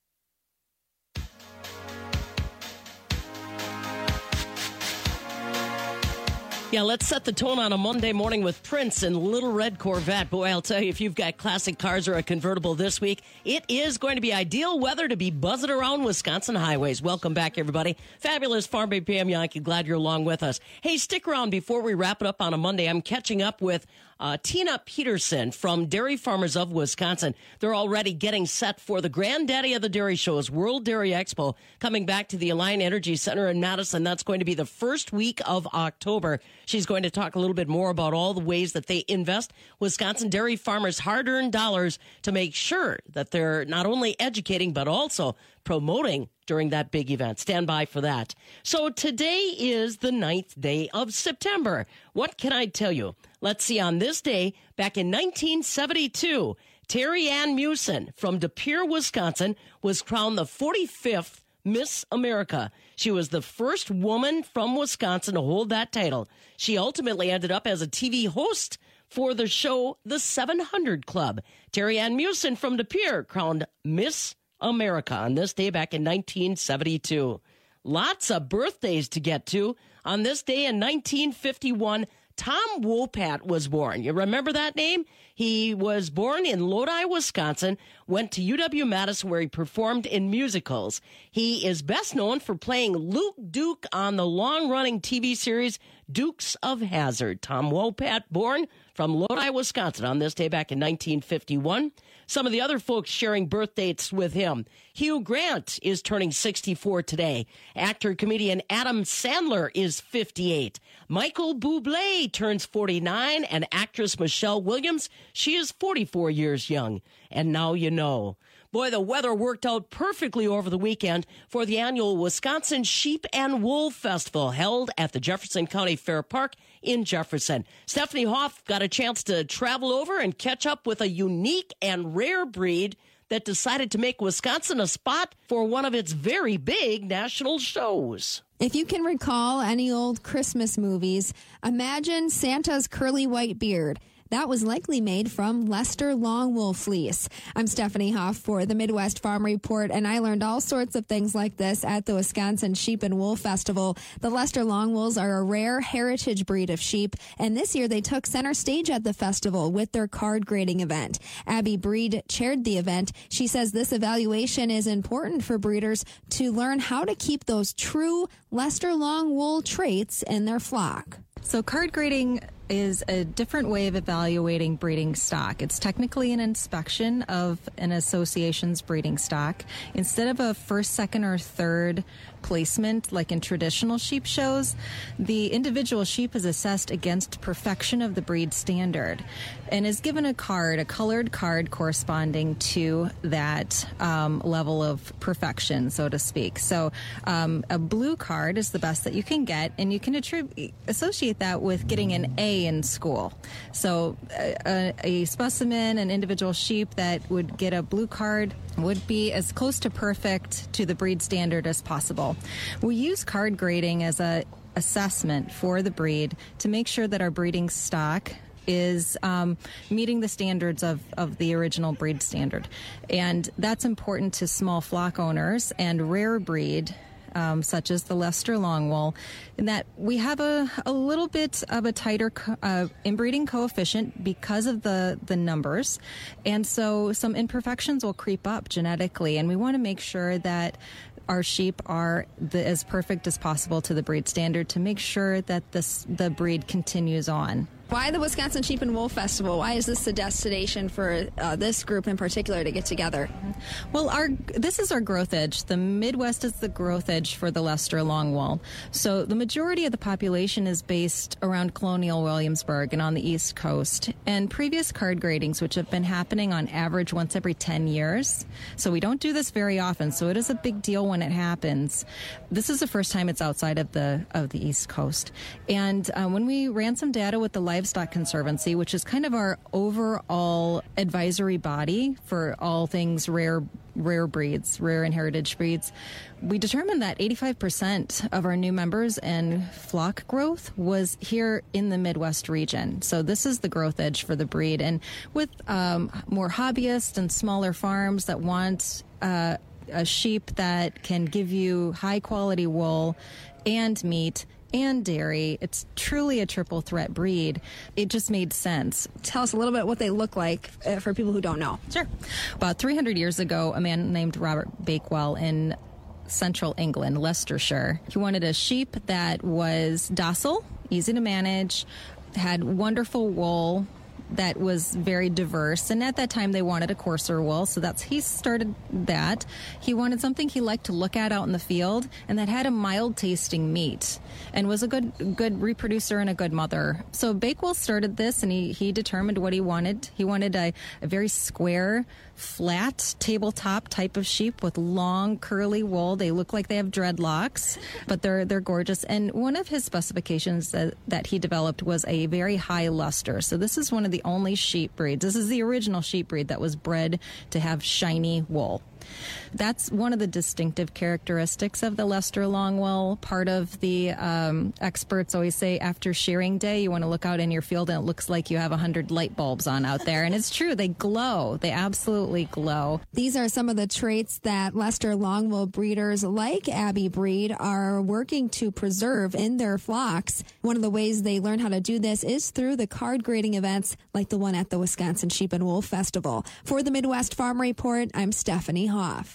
Yeah, let's set the tone on a Monday morning with Prince and Little Red Corvette. Boy, I'll tell you, if you've got classic cars or a convertible this week, it is going to be ideal weather to be buzzing around Wisconsin highways. Welcome back, everybody. Fabulous Farm Bay P M Yankee. Glad you're along with us. Hey, stick around before we wrap it up on a Monday. I'm catching up with Uh, Tina Peterson from Dairy Farmers of Wisconsin. They're already getting set for the granddaddy of the dairy shows, World Dairy Expo, coming back to the Alliant Energy Center in Madison. That's going to be the first week of October. She's going to talk a little bit more about all the ways that they invest Wisconsin dairy farmers' hard-earned dollars to make sure that they're not only educating but also promoting during that big event. Stand by for that. So today is the ninth day of September. What can I tell you? Let's see. On this day, back in nineteen seventy-two, Terry Ann Mewson from De Pere, Wisconsin, was crowned the forty-fifth Miss America. She was the first woman from Wisconsin to hold that title. She ultimately ended up as a T V host for the show The seven hundred Club. Terry Ann Mewson from De Pere crowned Miss America on this day back in nineteen seventy-two. Lots of birthdays to get to. On this day in nineteen fifty-one, Tom Wopat was born. You remember that name? He was born in Lodi, Wisconsin, went to U W-Madison where he performed in musicals. He is best known for playing Luke Duke on the long-running T V series Dukes of Hazzard. Tom Wopat, born from Lodi, Wisconsin on this day back in nineteen fifty-one. Some of the other folks sharing birth dates with him. Hugh Grant is turning sixty-four today. Actor-comedian Adam Sandler is fifty-eight. Michael Bublé turns forty-nine, and actress Michelle Williams, she is forty-four years young. And now you know. Boy, the weather worked out perfectly over the weekend for the annual Wisconsin Sheep and Wool Festival held at the Jefferson County Fair Park in Jefferson. Stephanie Hoff got a chance to travel over and catch up with a unique and rare breed that decided to make Wisconsin a spot for one of its very big national shows. If you can recall any old Christmas movies, imagine Santa's curly white beard. That was likely made from Leicester long wool fleece. I'm Stephanie Hoff for the Midwest Farm Report, and I learned all sorts of things like this at the Wisconsin Sheep and Wool Festival. The Leicester long wools are a rare heritage breed of sheep, and this year they took center stage at the festival with their card grading event. Abby Breed chaired the event. She says this evaluation is important for breeders to learn how to keep those true Leicester long wool traits in their flock. So card grading is a different way of evaluating breeding stock. It's technically an inspection of an association's breeding stock. Instead of a first, second, or third placement like in traditional sheep shows, the individual sheep is assessed against perfection of the breed standard and is given a card, a colored card corresponding to that um, level of perfection, so to speak. So um, a blue card is the best that you can get, and you can attribute, associate that with getting an A in school. So a, a specimen, an individual sheep that would get a blue card would be as close to perfect to the breed standard as possible. We use card grading as a assessment for the breed to make sure that our breeding stock is um, meeting the standards of, of the original breed standard. And that's important to small flock owners and rare breed Um, such as the Leicester Longwool, in that we have a, a little bit of a tighter co- uh, inbreeding coefficient because of the, the numbers. And so some imperfections will creep up genetically, and we want to make sure that our sheep are the, as perfect as possible to the breed standard to make sure that this, the breed continues on. Why the Wisconsin Sheep and Wool Festival? Why is this a destination for uh, this group in particular to get together? Well, our this is our growth edge. The Midwest is the growth edge for the Leicester Longwool. So the majority of the population is based around Colonial Williamsburg and on the East Coast. And previous card gradings, which have been happening on average once every ten years. So we don't do this very often. So it is a big deal when it happens. This is the first time it's outside of the of the East Coast. And uh, when we ran some data with the Livestock Conservancy, which is kind of our overall advisory body for all things rare rare breeds, rare and heritage breeds, we determined that eighty-five percent of our new members and flock growth was here in the Midwest region. So this is the growth edge for the breed. And with um, more hobbyists and smaller farms that want uh, a sheep that can give you high quality wool and meat and dairy, it's truly a triple threat breed. It just made sense. Tell us a little bit what they look like uh, for people who don't know. Sure. About three hundred years ago, a man named Robert Bakewell in central England, Leicestershire, he wanted a sheep that was docile, easy to manage, had wonderful wool, that was very diverse. And at that time, they wanted a coarser wool. So that's, he started that. He wanted something he liked to look at out in the field and that had a mild tasting meat and was a good, good reproducer and a good mother. So Bakewell started this and he, he determined what he wanted. He wanted a, a very square, flat tabletop type of sheep with long curly wool. They look like they have dreadlocks, but they're, they're gorgeous. And one of his specifications that, that he developed was a very high luster. So this is one of the only sheep breeds. This is the original sheep breed that was bred to have shiny wool. That's one of the distinctive characteristics of the Leicester Longwool. Part of the um, experts always say after shearing day, you want to look out in your field and it looks like you have one hundred light bulbs on out there. And it's true. They glow. They absolutely glow. These are some of the traits that Leicester Longwool breeders like Abby Breed are working to preserve in their flocks. One of the ways they learn how to do this is through the card grading events like the one at the Wisconsin Sheep and Wool Festival. For the Midwest Farm Report, I'm Stephanie Hoff.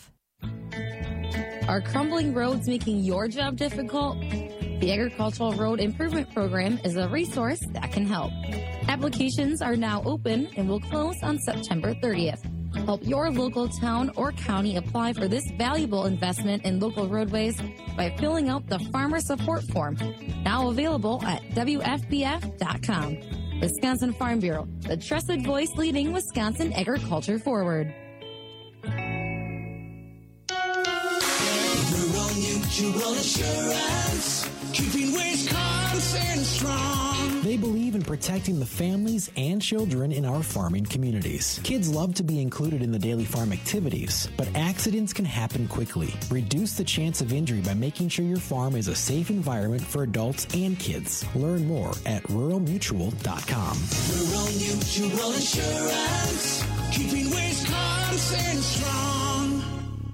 Are crumbling roads making your job difficult? The Agricultural Road Improvement Program is a resource that can help. Applications are now open and will close on September thirtieth. Help your local town or county apply for this valuable investment in local roadways by filling out the Farmer Support Form, now available at W F B F dot com. Wisconsin Farm Bureau, the trusted voice leading Wisconsin agriculture forward. Rural Mutual Insurance, keeping Wisconsin strong. They believe in protecting the families and children in our farming communities. Kids love to be included in the daily farm activities, but accidents can happen quickly. Reduce the chance of injury by making sure your farm is a safe environment for adults and kids. Learn more at rural mutual dot com. Rural Mutual Insurance, keeping Wisconsin strong.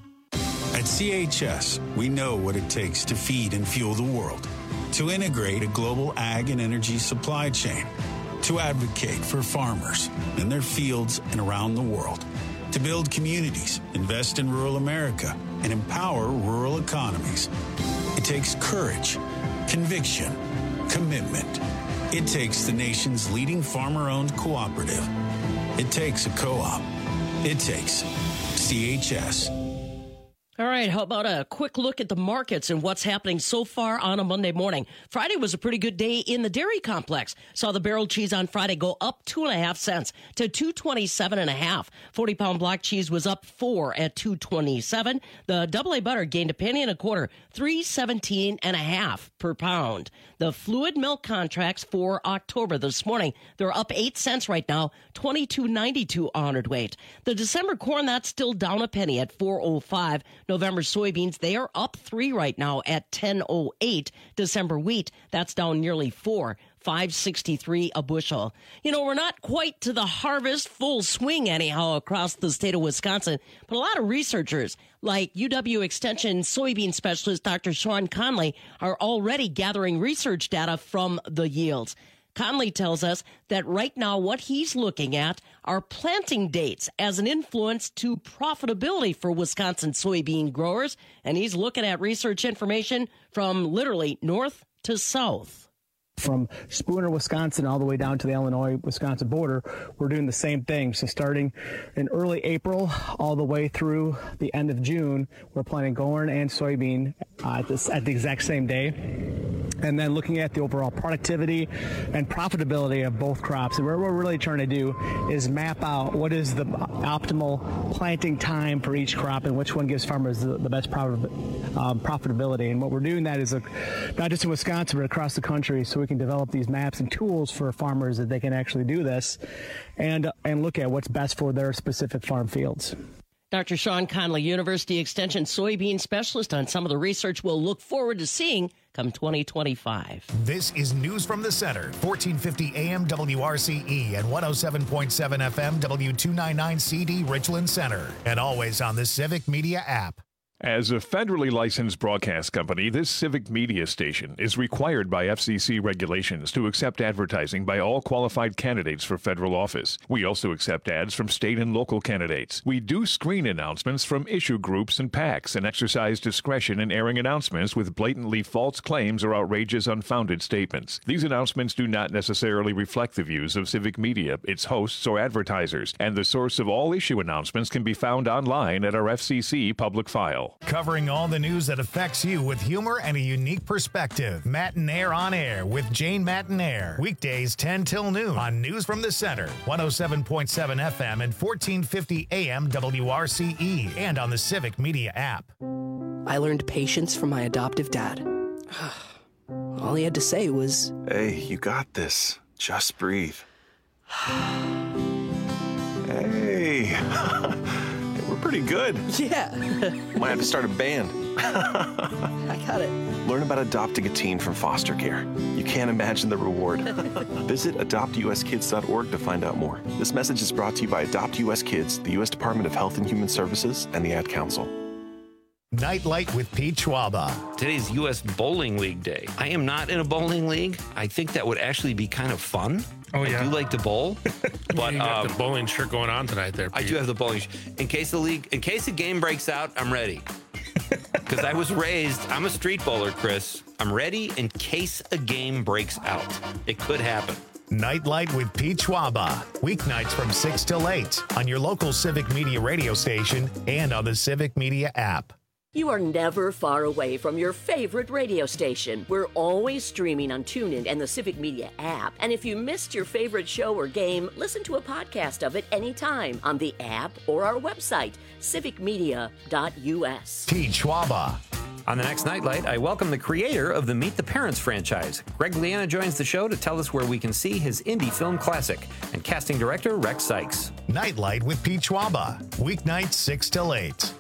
At C H S, we know what it takes to feed and fuel the world, to integrate a global ag and energy supply chain, to advocate for farmers in their fields and around the world, to build communities, invest in rural America, and empower rural economies. It takes courage, conviction, commitment. It takes the nation's leading farmer-owned cooperative. It takes a co-op. It takes C H S. All right, how about a quick look at the markets and what's happening so far on a Monday morning? Friday was a pretty good day in the dairy complex. Saw the barrel cheese on Friday go up two and a half cents to two twenty-seven and a half. forty pound block cheese was up four at two twenty-seven. The double A butter gained a penny and a quarter, three seventeen and a half per pound. The fluid milk contracts for October this morning, they're up eight cents right now, twenty-two ninety-two hundredweight. The December corn, that's still down a penny at four oh five. November soybeans, they are up three right now at ten oh eight. December wheat, that's down nearly four, five sixty-three a bushel. You know, we're not quite to the harvest full swing anyhow across the state of Wisconsin, but a lot of researchers like U W Extension soybean specialist Doctor Sean Conley are already gathering research data from the yields. Conley tells us that right now what he's looking at are planting dates as an influence to profitability for Wisconsin soybean growers, and he's looking at research information from literally north to south. From Spooner, Wisconsin, all the way down to the Illinois-Wisconsin border, we're doing the same thing. So starting in early April, all the way through the end of June, we're planting corn and soybean uh, at, this, at the exact same day. And then looking at the overall productivity and profitability of both crops. And what we're really trying to do is map out what is the optimal planting time for each crop and which one gives farmers the, the best profit, um, profitability. And what we're doing that is a, not just in Wisconsin, but across the country, so we can develop these maps and tools for farmers that they can actually do this and and look at what's best for their specific farm fields. Doctor Sean Conley, University Extension soybean specialist, on some of the research we'll look forward to seeing come twenty twenty-five. This is News from the Center, fourteen fifty A M W R C E and one oh seven point seven F M W two ninety-nine C D Richland Center, and always on the Civic Media app. As a federally licensed broadcast company, this Civic Media station is required by F C C regulations to accept advertising by all qualified candidates for federal office. We also accept ads from state and local candidates. We do screen announcements from issue groups and PACs and exercise discretion in airing announcements with blatantly false claims or outrageous, unfounded statements. These announcements do not necessarily reflect the views of Civic Media, its hosts, or advertisers, and the source of all issue announcements can be found online at our F C C public file. Covering all the news that affects you with humor and a unique perspective. Matt and Air on Air with Jane Matt and Air. Weekdays ten till noon on News from the Center, one oh seven point seven F M and fourteen fifty A M W R C E, and on the Civic Media app. I learned patience from my adoptive dad. All he had to say was, "Hey, you got this. Just breathe." Hey. We're pretty good. Yeah. Might have to start a band. I got it. Learn about adopting a teen from foster care. You can't imagine the reward. Visit adopt u s kids dot org to find out more. This message is brought to you by Adopt U S Kids, the U S Department of Health and Human Services, and the Ad Council. Nightlight with Pete Schwaba. Today's U S Bowling League Day. I am not in a bowling league. I think that would actually be kind of fun. Oh, yeah. I do like to bowl. But you got um, the bowling shirt going on tonight there, Pete. I do have the bowling shirt. In case the league, in case the game breaks out, I'm ready. Because I was raised, I'm a street bowler, Chris. I'm ready in case a game breaks out. It could happen. Nightlight with Pete Schwaba. Weeknights from six till eight on your local Civic Media radio station and on the Civic Media app. You are never far away from your favorite radio station. We're always streaming on TuneIn and the Civic Media app. And if you missed your favorite show or game, listen to a podcast of it anytime on the app or our website, civic media dot u s. Pete Schwaba. On the next Nightlight, I welcome the creator of the Meet the Parents franchise. Greg Liana joins the show to tell us where we can see his indie film classic, and casting director Rex Sykes. Nightlight with Pete Schwaba. Weeknights six till eight.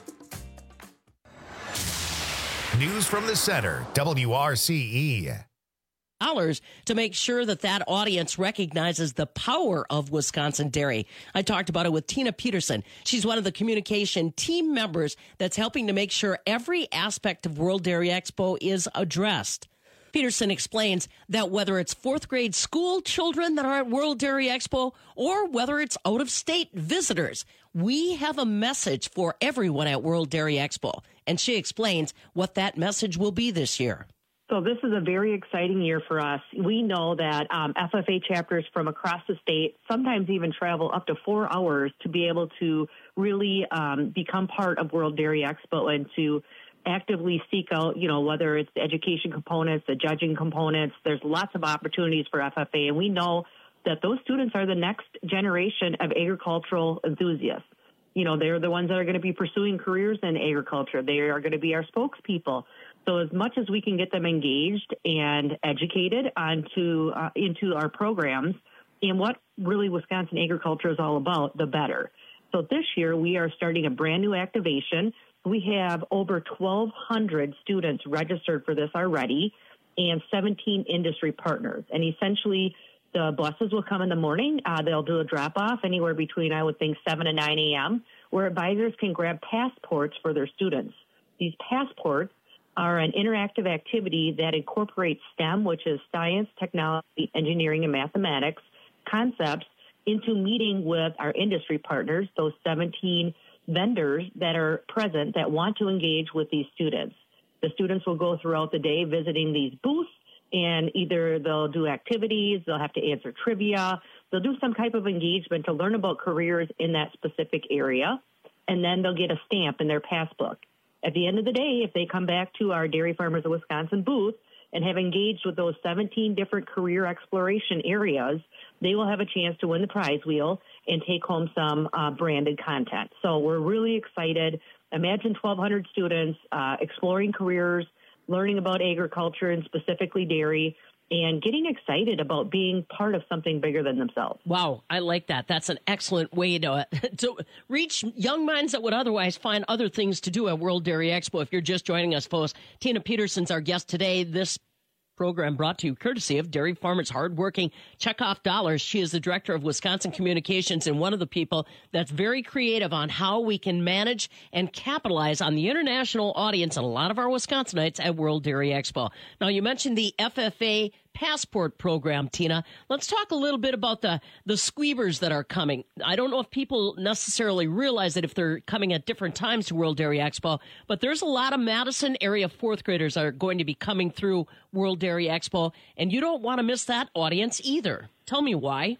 News from the Center, W R C E. Dollars to make sure that that audience recognizes the power of Wisconsin dairy. I talked about it with Tina Peterson. She's one of the communication team members that's helping to make sure every aspect of World Dairy Expo is addressed. Peterson explains that whether it's fourth grade school children that are at World Dairy Expo or whether it's out-of-state visitors, we have a message for everyone at World Dairy Expo. And she explains what that message will be this year. So this is a very exciting year for us. We know that um, F F A chapters from across the state sometimes even travel up to four hours to be able to really um, become part of World Dairy Expo and to actively seek out, you know, whether it's the education components, the judging components. There's lots of opportunities for F F A, and we know that those students are the next generation of agricultural enthusiasts. You know, they're the ones that are going to be pursuing careers in agriculture. They are going to be our spokespeople. So as much as we can get them engaged and educated onto uh, into our programs and what really Wisconsin agriculture is all about, the better. So this year we are starting a brand new activation. We have over twelve hundred students registered for this already and seventeen industry partners. And essentially the buses will come in the morning. Uh, they'll do a drop-off anywhere between, I would think, seven and nine a.m., where advisors can grab passports for their students. These passports are an interactive activity that incorporates STEM, which is science, technology, engineering, and mathematics, concepts into meeting with our industry partners, those seventeen vendors that are present that want to engage with these students. The students will go throughout the day visiting these booths and either they'll do activities, they'll have to answer trivia, they'll do some type of engagement to learn about careers in that specific area, and then they'll get a stamp in their passbook. At the end of the day, if they come back to our Dairy Farmers of Wisconsin booth and have engaged with those seventeen different career exploration areas, they will have a chance to win the prize wheel and take home some uh, branded content. So we're really excited. Imagine twelve hundred students uh, exploring careers, learning about agriculture and specifically dairy, and getting excited about being part of something bigger than themselves. Wow, I like that. That's an excellent way to, to reach young minds that would otherwise find other things to do at World Dairy Expo. If you're just joining us, folks, Tina Peterson's our guest today. This program brought to you courtesy of Dairy Farmers Hardworking Checkoff Dollars. She is the director of Wisconsin Communications and one of the people that's very creative on how we can manage and capitalize on the international audience and a lot of our Wisconsinites at World Dairy Expo. Now, you mentioned the F F A Passport program, Tina. Let's talk a little bit about the, the squeebers that are coming. I don't know if people necessarily realize that if they're coming at different times to World Dairy Expo, but there's a lot of Madison area fourth graders that are going to be coming through World Dairy Expo, and you don't want to miss that audience either. Tell me why.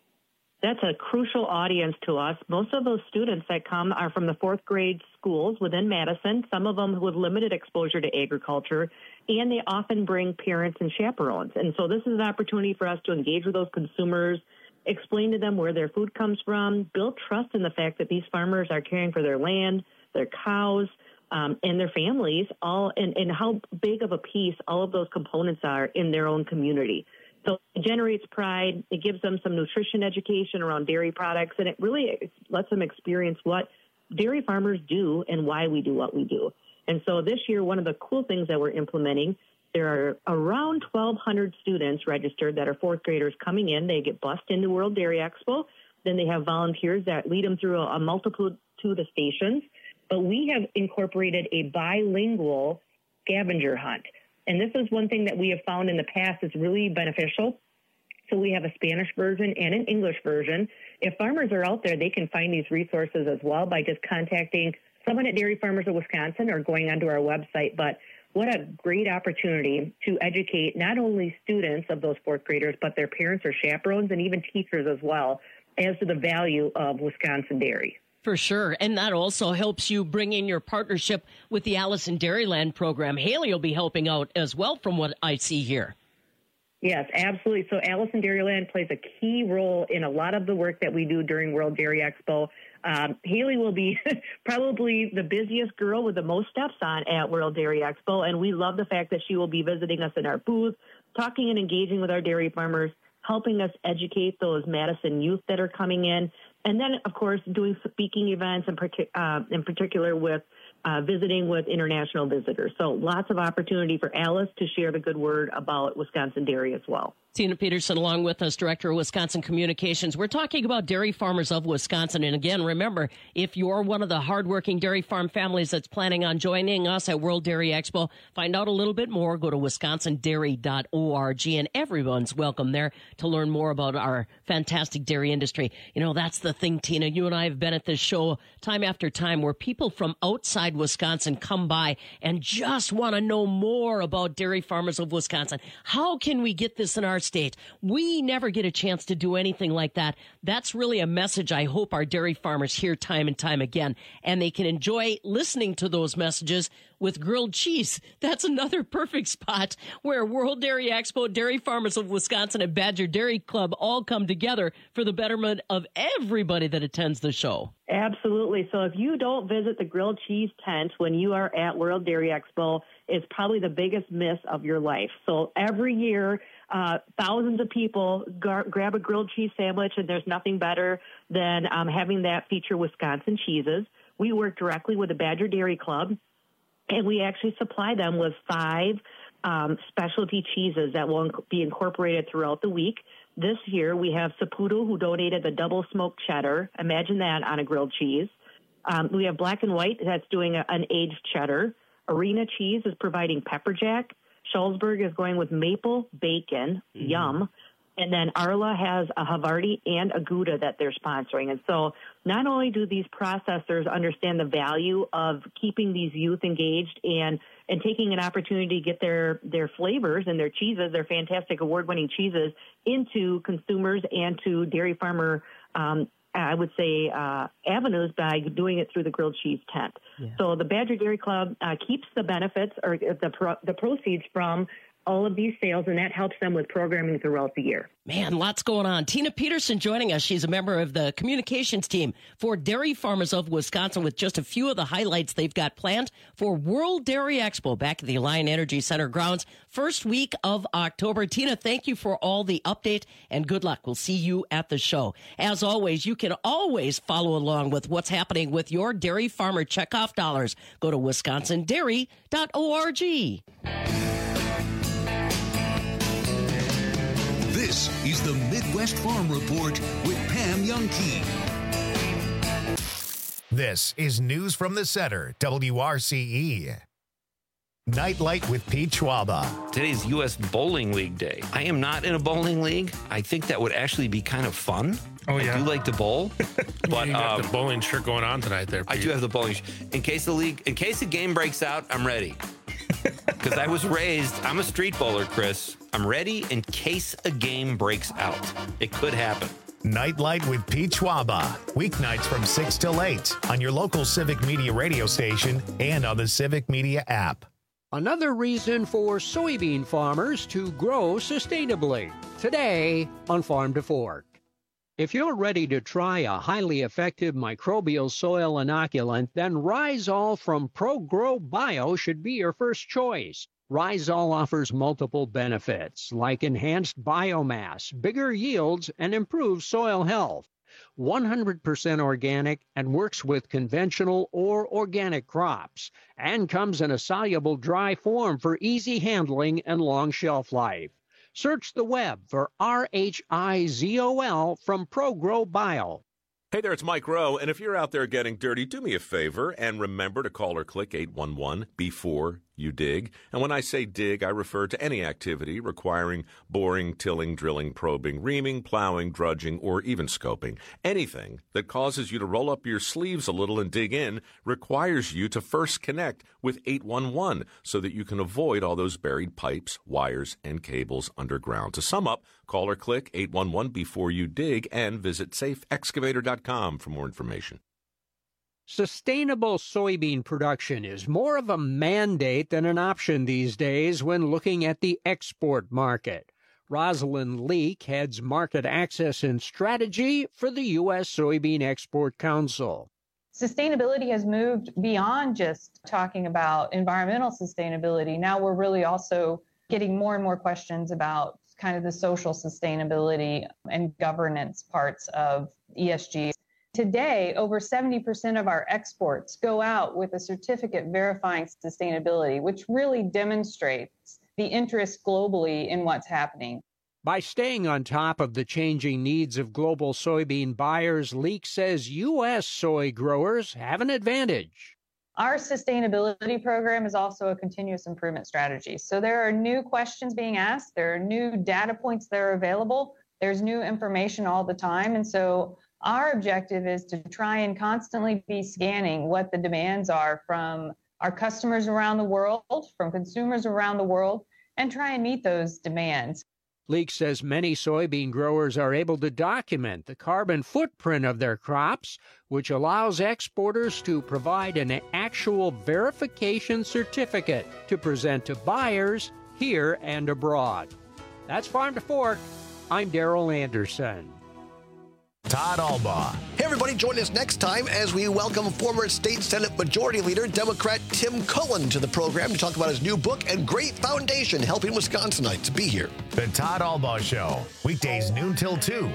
That's a crucial audience to us. Most of those students that come are from the fourth grade schools within Madison, some of them with limited exposure to agriculture, and they often bring parents and chaperones. And so this is an opportunity for us to engage with those consumers, explain to them where their food comes from, build trust in the fact that these farmers are caring for their land, their cows, um, and their families, all and, and how big of a piece all of those components are in their own community. So it generates pride. It gives them some nutrition education around dairy products, and it really lets them experience what dairy farmers do and why we do what we do. And so this year, one of the cool things that we're implementing, there are around twelve hundred students registered that are fourth graders coming in. They get bused into World Dairy Expo. Then they have volunteers that lead them through a, a multitude of stations. But we have incorporated a bilingual scavenger hunt. And this is one thing that we have found in the past is really beneficial. So we have a Spanish version and an English version. If farmers are out there, they can find these resources as well by just contacting someone at Dairy Farmers of Wisconsin or going onto our website. But what a great opportunity to educate not only students of those fourth graders, but their parents or chaperones and even teachers as well as to the value of Wisconsin dairy. For sure. And that also helps you bring in your partnership with the Allison Dairyland program. Haley will be helping out as well from what I see here. Yes, absolutely. So Allison Dairyland plays a key role in a lot of the work that we do during World Dairy Expo. Um, Haley will be probably the busiest girl with the most steps on at World Dairy Expo, and we love the fact that she will be visiting us in our booth, talking and engaging with our dairy farmers, helping us educate those Madison youth that are coming in, and then, of course, doing speaking events in, partic- uh, in particular with uh, visiting with international visitors. So lots of opportunity for Alice to share the good word about Wisconsin dairy as well. Tina Peterson along with us, Director of Wisconsin Communications. We're talking about Dairy Farmers of Wisconsin. And again, remember, if you're one of the hardworking dairy farm families that's planning on joining us at World Dairy Expo, find out a little bit more. Go to wisconsin dairy dot org, and everyone's welcome there to learn more about our fantastic dairy industry. You know, that's the thing, Tina. You and I have been at this show time after time where people from outside Wisconsin come by and just want to know more about Dairy Farmers of Wisconsin. How can we get this in our state? We never get a chance to do anything like that. That's really a message I hope our dairy farmers hear time and time again, and they can enjoy listening to those messages with grilled cheese. That's another perfect spot where World Dairy Expo, Dairy Farmers of Wisconsin, and Badger Dairy Club all come together for the betterment of everybody that attends the show. Absolutely. So if you don't visit the grilled cheese tent when you are at World Dairy Expo, it's probably the biggest miss of your life. So every year, uh, thousands of people gar- grab a grilled cheese sandwich, and there's nothing better than um, having that feature Wisconsin cheeses. We work directly with the Badger Dairy Club, and we actually supply them with five um, specialty cheeses that will inc- be incorporated throughout the week. This year, we have Saputo, who donated the double smoked cheddar. Imagine that on a grilled cheese. Um, we have Black and White that's doing a, an aged cheddar. Arena Cheese is providing pepper jack. Schulzberg is going with maple bacon. Mm-hmm. Yum. And then Arla has a Havarti and a Gouda that they're sponsoring. And so not only do these processors understand the value of keeping these youth engaged and and taking an opportunity to get their, their flavors and their cheeses, their fantastic award-winning cheeses, into consumers and to dairy farmer, um, I would say, uh, avenues by doing it through the grilled cheese tent. Yeah. So the Badger Dairy Club uh, keeps the benefits or the pro- the proceeds from all of these sales, and that helps them with programming throughout the year. Man, lots going on. Tina Peterson joining us. She's a member of the communications team for Dairy Farmers of Wisconsin, with just a few of the highlights they've got planned for World Dairy Expo back at the Alliant Energy Center grounds, first week of October. Tina, thank you for all the update, and good luck. We'll see you at the show. As always, you can always follow along with what's happening with your dairy farmer checkoff dollars. Go to wisconsin dairy dot org. This is the Midwest Farm Report with Pam Youngkey. This is News from the Center, W R C E. Nightlight with Pete Schwaba. Today's U S Bowling League Day. I am not in a bowling league. I think that would actually be kind of fun. Oh, yeah. I do like to bowl. But you got um, the bowling shirt going on tonight there, Pete. I do have the bowling shirt. In case the league, in case the game breaks out, I'm ready. Because I was raised, I'm a street bowler, Chris. I'm ready in case a game breaks out. It could happen. Nightlight with Pete Schwaba. Weeknights from six till eight on your local Civic Media radio station and on the Civic Media app. Another reason for soybean farmers to grow sustainably. Today on Farm to Fork. If you're ready to try a highly effective microbial soil inoculant, then Rhizol from ProGrow Bio should be your first choice. Rhizol offers multiple benefits, like enhanced biomass, bigger yields, and improved soil health. one hundred percent organic and works with conventional or organic crops, and comes in a soluble dry form for easy handling and long shelf life. Search the web for R H I Z O L from ProGrow Bio. Hey there, it's Mike Rowe, and if you're out there getting dirty, do me a favor and remember to call or click eight one one before you dig. And when I say dig, I refer to any activity requiring boring, tilling, drilling, probing, reaming, plowing, drudging, or even scoping. Anything that causes you to roll up your sleeves a little and dig in requires you to first connect with eight one one so that you can avoid all those buried pipes, wires, and cables underground. To sum up, call or click eight one one before you dig and visit safe excavator dot com for more information. Sustainable soybean production is more of a mandate than an option these days when looking at the export market. Rosalind Leak heads Market Access and Strategy for the U S Soybean Export Council. Sustainability has moved beyond just talking about environmental sustainability. Now we're really also getting more and more questions about kind of the social sustainability and governance parts of E S G. Today, over seventy percent of our exports go out with a certificate verifying sustainability, which really demonstrates the interest globally in what's happening. By staying on top of the changing needs of global soybean buyers, Leak says U S soy growers have an advantage. Our sustainability program is also a continuous improvement strategy. So there are new questions being asked. There are new data points that are available. There's new information all the time. And so our objective is to try and constantly be scanning what the demands are from our customers around the world, from consumers around the world, and try and meet those demands. Leak says many soybean growers are able to document the carbon footprint of their crops, which allows exporters to provide an actual verification certificate to present to buyers here and abroad. That's Farm to Fork. I'm Darrell Anderson. Todd Albaugh. Hey, everybody, join us next time as we welcome former State Senate Majority Leader, Democrat Tim Cullen, to the program to talk about his new book and great foundation helping Wisconsinites. Be here. The Todd Albaugh Show, weekdays noon till two.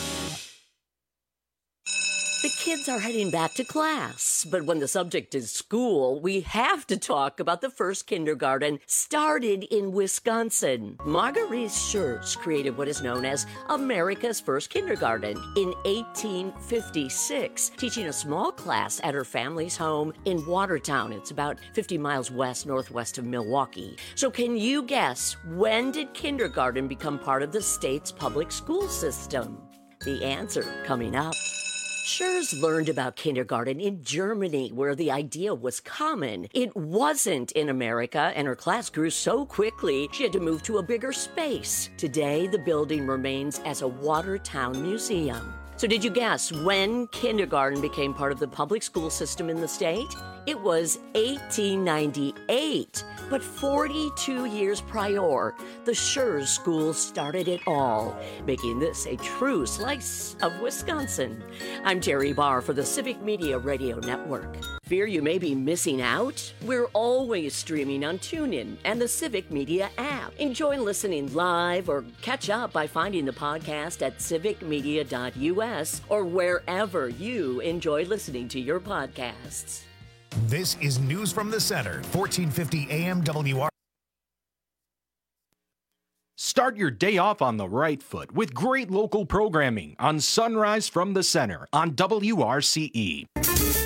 The kids are heading back to class, but when the subject is school, we have to talk about the first kindergarten started in Wisconsin. Marguerite Schurz created what is known as America's first kindergarten in eighteen fifty-six, teaching a small class at her family's home in Watertown. It's about fifty miles west northwest of Milwaukee. So can you guess, when did kindergarten become part of the state's public school system? The answer coming up. Schurz learned about kindergarten in Germany, where the idea was common. It wasn't in America, and her class grew so quickly she had to move to a bigger space. Today, the building remains as a Watertown museum. So did you guess when kindergarten became part of the public school system in the state? It was eighteen ninety-eight. But forty-two years prior, the Schurz School started it all, making this a true slice of Wisconsin. I'm Terry Barr for the Civic Media Radio Network. Fear you may be missing out? We're always streaming on TuneIn and the Civic Media app. Enjoy listening live or catch up by finding the podcast at civic media dot u s or wherever you enjoy listening to your podcasts. This is News from the Center, fourteen fifty A M W R. Start your day off on the right foot with great local programming on Sunrise from the Center on W R C E.